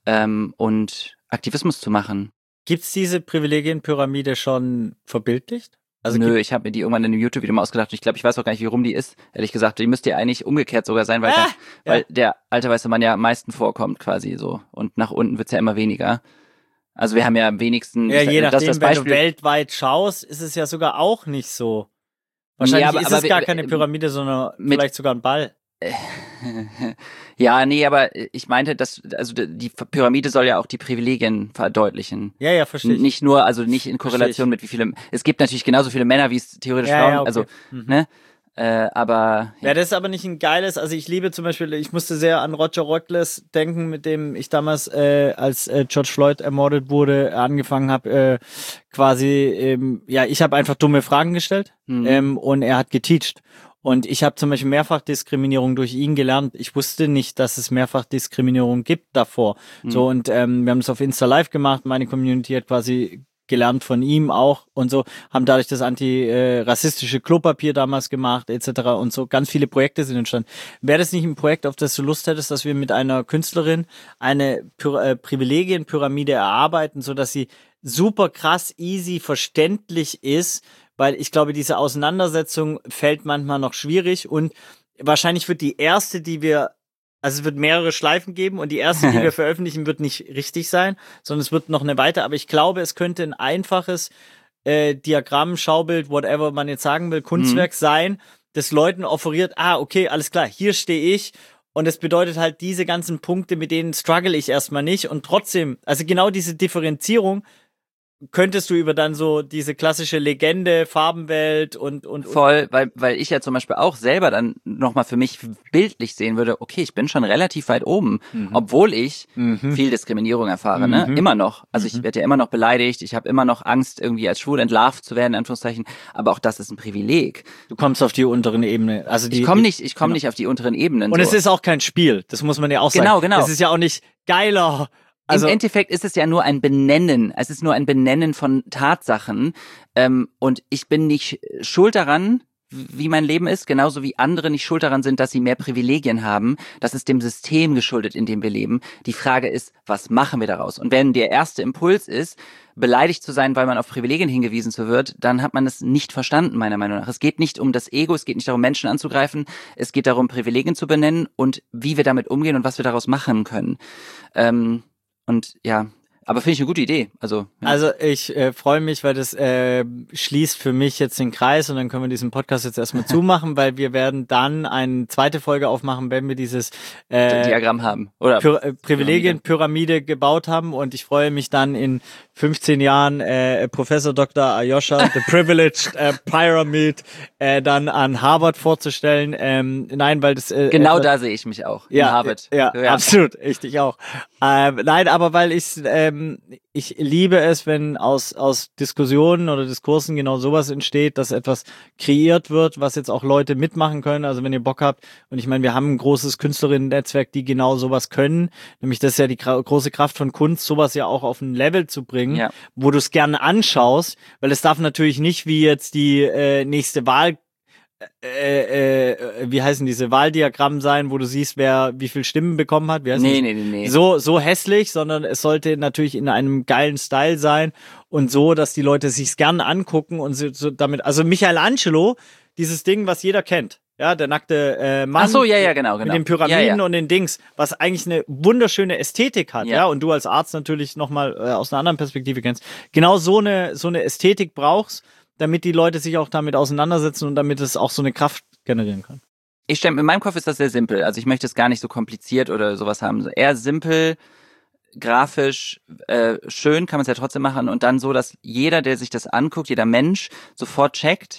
und Aktivismus zu machen. Gibt's diese Privilegienpyramide schon verbildlicht? Also nö, ich habe mir die irgendwann in einem YouTube-Video mal ausgedacht und ich glaube, ich weiß auch gar nicht, wie rum die ist. Ehrlich gesagt, die müsste ja eigentlich umgekehrt sogar sein, weil der alte weiße Mann ja am meisten vorkommt quasi so. Und nach unten wird's ja immer weniger. Also wir haben ja am wenigsten... Ja, je nachdem, wenn du weltweit schaust, ist es ja sogar auch nicht so. Wahrscheinlich ist es gar keine Pyramide, sondern vielleicht sogar ein Ball. Ja, nee, aber ich meinte, die Pyramide soll ja auch die Privilegien verdeutlichen. Ja, verstehe ich. Nicht nur, also nicht in Korrelation mit wie viele, es gibt natürlich genauso viele Männer, wie es theoretisch Frauen, okay. Also, ne? Aber... Ja, das ist aber nicht ein geiles, also ich liebe zum Beispiel, ich musste sehr an Roger Rockles denken, mit dem ich damals, als George Floyd ermordet wurde, angefangen habe, ich habe einfach dumme Fragen gestellt und er hat geteacht. Und ich habe zum Beispiel Mehrfachdiskriminierung durch ihn gelernt. Ich wusste nicht, dass es Mehrfachdiskriminierung gibt davor. So, und wir haben es auf Insta Live gemacht. Meine Community hat quasi gelernt von ihm auch und so, haben dadurch das antirassistische Klopapier damals gemacht, etc. und so. Ganz viele Projekte sind entstanden. Wäre das nicht ein Projekt, auf das du Lust hättest, dass wir mit einer Künstlerin eine Privilegienpyramide erarbeiten, so dass sie super krass easy verständlich ist, weil ich glaube, diese Auseinandersetzung fällt manchmal noch schwierig und wahrscheinlich wird die erste, es wird mehrere Schleifen geben und die erste, die wir veröffentlichen, wird nicht richtig sein, sondern es wird noch eine weiter, aber ich glaube, es könnte ein einfaches Diagramm, Schaubild, whatever man jetzt sagen will, Kunstwerk sein, das Leuten offeriert, okay, alles klar, hier stehe ich und es bedeutet halt diese ganzen Punkte, mit denen struggle ich erstmal nicht und trotzdem, also genau diese Differenzierung könntest du über dann so diese klassische Legende, Farbenwelt und voll, weil ich ja zum Beispiel auch selber dann nochmal für mich bildlich sehen würde, okay, ich bin schon relativ weit oben, obwohl ich viel Diskriminierung erfahre, ne? Immer noch. Also ich werde ja immer noch beleidigt, ich habe immer noch Angst, irgendwie als schwul entlarvt zu werden, in Anführungszeichen, aber auch das ist ein Privileg. Du kommst auf die unteren Ebenen. Also ich komme nicht auf die unteren Ebenen. Und so. Es ist auch kein Spiel, das muss man ja auch sagen. Genau. Es ist ja auch nicht geiler, Im Endeffekt ist es ja nur ein Benennen. Es ist nur ein Benennen von Tatsachen. Und ich bin nicht schuld daran, wie mein Leben ist, genauso wie andere nicht schuld daran sind, dass sie mehr Privilegien haben. Das ist dem System geschuldet, in dem wir leben. Die Frage ist, was machen wir daraus? Und wenn der erste Impuls ist, beleidigt zu sein, weil man auf Privilegien hingewiesen wird, dann hat man es nicht verstanden, meiner Meinung nach. Es geht nicht um das Ego, es geht nicht darum, Menschen anzugreifen, es geht darum, Privilegien zu benennen und wie wir damit umgehen und was wir daraus machen können. Und ja, aber finde ich eine gute Idee. Also ich freue mich, weil das schließt für mich jetzt den Kreis und dann können wir diesen Podcast jetzt erstmal zumachen, weil wir werden dann eine zweite Folge aufmachen, wenn wir dieses Diagramm haben oder Privilegienpyramide gebaut haben und ich freue mich dann in 15 Jahren Professor Dr. Aljoscha, The Privileged Pyramid, dann an Harvard vorzustellen. Nein, weil das genau da sehe ich mich auch. In Harvard. Ja, absolut, ich auch. Nein, aber weil ich liebe es, wenn aus Diskussionen oder Diskursen genau sowas entsteht, dass etwas kreiert wird, was jetzt auch Leute mitmachen können. Also wenn ihr Bock habt, und ich meine, wir haben ein großes Künstlerinnen-Netzwerk, die genau sowas können, nämlich das ist ja die große Kraft von Kunst, sowas ja auch auf ein Level zu bringen, wo du es gerne anschaust, weil es darf natürlich nicht wie jetzt die nächste Wahl wie heißen diese Wahldiagramm sein, wo du siehst, wer wie viel Stimmen bekommen hat. Nee. So hässlich, sondern es sollte natürlich in einem geilen Style sein und so, dass die Leute sich's gern angucken und so damit, also Michelangelo, dieses Ding, was jeder kennt. Ja, der nackte Mann. Ach so, genau. Mit den Pyramiden und den Dings, was eigentlich eine wunderschöne Ästhetik hat, ja, und du als Arzt natürlich nochmal aus einer anderen Perspektive kennst. Genau so eine Ästhetik brauchst, damit die Leute sich auch damit auseinandersetzen und damit es auch so eine Kraft generieren kann. In meinem Kopf ist das sehr simpel. Also ich möchte es gar nicht so kompliziert oder sowas haben. Eher simpel, grafisch, schön kann man es ja trotzdem machen und dann so, dass jeder, der sich das anguckt, jeder Mensch sofort checkt,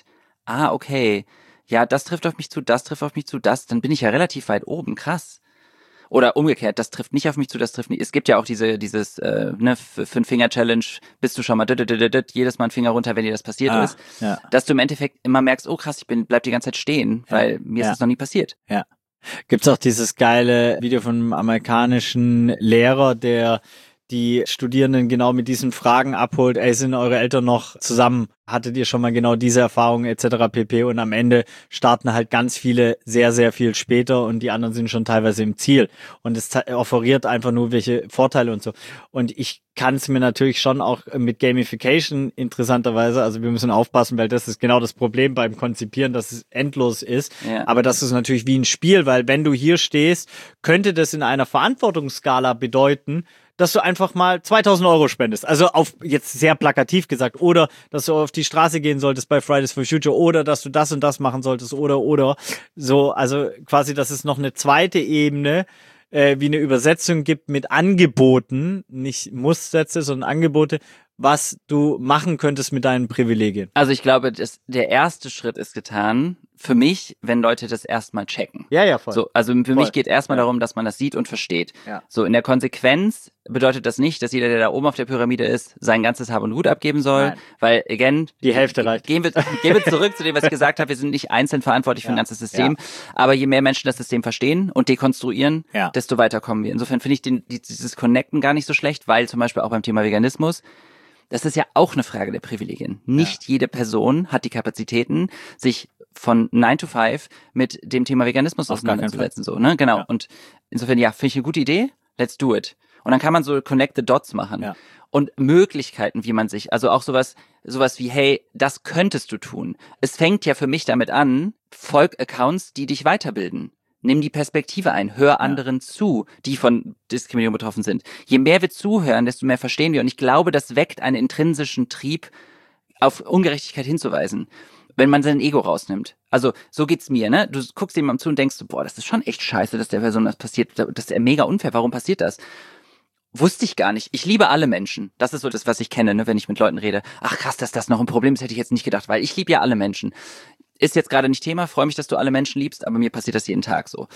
okay, ja, das trifft auf mich zu, dann bin ich ja relativ weit oben, krass. Oder umgekehrt, das trifft nicht auf mich zu, das trifft nicht. Es gibt ja auch dieses 5-Finger-Challenge, bist du schon mal jedes Mal einen Finger runter, wenn dir das passiert ist. Ja. Dass du im Endeffekt immer merkst, oh krass, bleib die ganze Zeit stehen, weil mir ist das noch nie passiert. Ja. Gibt's auch dieses geile Video von einem amerikanischen Lehrer, der die Studierenden genau mit diesen Fragen abholt, sind eure Eltern noch zusammen? Hattet ihr schon mal genau diese Erfahrungen etc. pp. Und am Ende starten halt ganz viele sehr, sehr viel später und die anderen sind schon teilweise im Ziel. Und es offeriert einfach nur welche Vorteile und so. Und ich kann es mir natürlich schon auch mit Gamification interessanterweise, also wir müssen aufpassen, weil das ist genau das Problem beim Konzipieren, dass es endlos ist. Ja. Aber das ist natürlich wie ein Spiel, weil wenn du hier stehst, könnte das in einer Verantwortungsskala bedeuten, dass du einfach mal 2.000 Euro spendest. Also auf jetzt sehr plakativ gesagt. Oder dass du auf die Straße gehen solltest bei Fridays for Future. Oder dass du das und das machen solltest. Oder. So, also quasi, dass es noch eine zweite Ebene wie eine Übersetzung gibt mit Angeboten. Nicht Muss-Sätze, sondern Angebote, was du machen könntest mit deinen Privilegien. Also ich glaube, der erste Schritt ist getan, für mich, wenn Leute das erstmal checken. Ja, voll. So, also für mich geht erstmal darum, dass man das sieht und versteht. Ja. So, in der Konsequenz bedeutet das nicht, dass jeder, der da oben auf der Pyramide ist, sein ganzes Hab und Gut abgeben soll. Nein. Weil, again, die Hälfte reicht. Gehen wir zurück zu dem, was ich gesagt habe. Wir sind nicht einzeln verantwortlich für ein ganzes System. Ja. Aber je mehr Menschen das System verstehen und dekonstruieren, desto weiter kommen wir. Insofern finde ich dieses Connecten gar nicht so schlecht, weil zum Beispiel auch beim Thema Veganismus, das ist ja auch eine Frage der Privilegien. Nicht jede Person hat die Kapazitäten, sich von 9 to 5 mit dem Thema Veganismus auseinanderzusetzen. So, ne? Genau. Ja. Und insofern, finde ich eine gute Idee. Let's do it. Und dann kann man so Connect the Dots machen. Ja. Und Möglichkeiten, wie man sich, also auch sowas wie, hey, das könntest du tun. Es fängt ja für mich damit an, folg Accounts, die dich weiterbilden. Nimm die Perspektive ein, hör anderen zu, die von Diskriminierung betroffen sind. Je mehr wir zuhören, desto mehr verstehen wir. Und ich glaube, das weckt einen intrinsischen Trieb, auf Ungerechtigkeit hinzuweisen, wenn man sein Ego rausnimmt. Also so geht's mir, ne? Du guckst jemandem zu und denkst, boah, das ist schon echt scheiße, dass der Person das passiert. Das ist ja mega unfair. Warum passiert das? Wusste ich gar nicht. Ich liebe alle Menschen. Das ist so das, was ich kenne, ne, wenn ich mit Leuten rede. Ach krass, dass das noch ein Problem ist, hätte ich jetzt nicht gedacht, weil ich liebe ja alle Menschen. Ist jetzt gerade nicht Thema, freue mich, dass du alle Menschen liebst, aber mir passiert das jeden Tag so.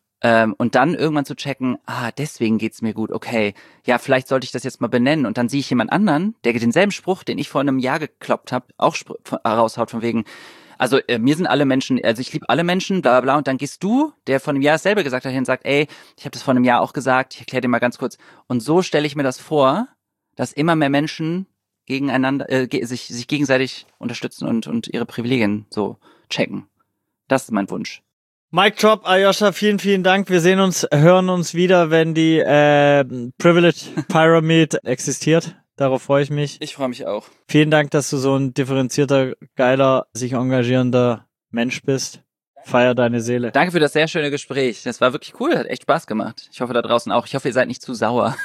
Und dann irgendwann zu checken, deswegen geht's mir gut, okay, ja, vielleicht sollte ich das jetzt mal benennen. Und dann sehe ich jemand anderen, der denselben Spruch, den ich vor einem Jahr gekloppt habe, auch raushaut von wegen, Also mir sind alle Menschen, also ich liebe alle Menschen, bla bla bla. Und dann gehst du, der vor einem Jahr dasselbe gesagt hat, hin und sagt, ey, ich habe das vor einem Jahr auch gesagt, ich erkläre dir mal ganz kurz. Und so stelle ich mir das vor, dass immer mehr Menschen gegeneinander, sich gegenseitig unterstützen und ihre Privilegien so checken. Das ist mein Wunsch. Mic Drop, Aljoscha, vielen, vielen Dank. Wir hören uns wieder, wenn die Privilege Pyramid existiert. Darauf freue ich mich. Ich freue mich auch. Vielen Dank, dass du so ein differenzierter, geiler, sich engagierender Mensch bist. Feier deine Seele. Danke für das sehr schöne Gespräch. Das war wirklich cool, hat echt Spaß gemacht. Ich hoffe da draußen auch. Ich hoffe, ihr seid nicht zu sauer.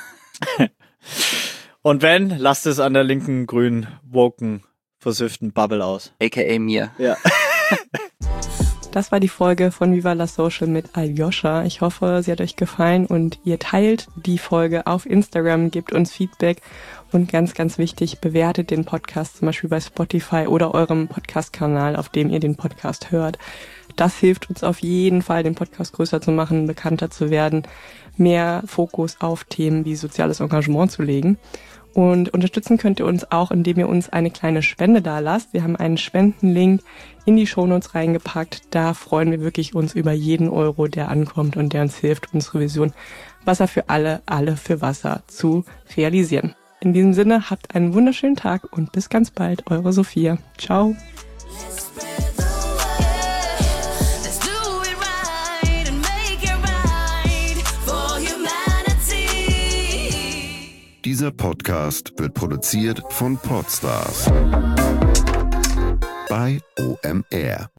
Und wenn, lasst es an der linken, grünen, woken, versüfften Bubble aus. A.k.a. mir. Ja. Das war die Folge von Viva la Social mit Aljoscha. Ich hoffe, sie hat euch gefallen und ihr teilt die Folge auf Instagram, gebt uns Feedback und ganz, ganz wichtig, bewertet den Podcast zum Beispiel bei Spotify oder eurem Podcast-Kanal, auf dem ihr den Podcast hört. Das hilft uns auf jeden Fall, den Podcast größer zu machen, bekannter zu werden, mehr Fokus auf Themen wie soziales Engagement zu legen. Und unterstützen könnt ihr uns auch, indem ihr uns eine kleine Spende dalasst. Wir haben einen Spendenlink in die Shownotes reingepackt. Da freuen wir wirklich uns über jeden Euro, der ankommt und der uns hilft, unsere Vision Wasser für alle, alle für Wasser zu realisieren. In diesem Sinne, habt einen wunderschönen Tag und bis ganz bald. Eure Sophia. Ciao. Dieser Podcast wird produziert von Podstars bei OMR.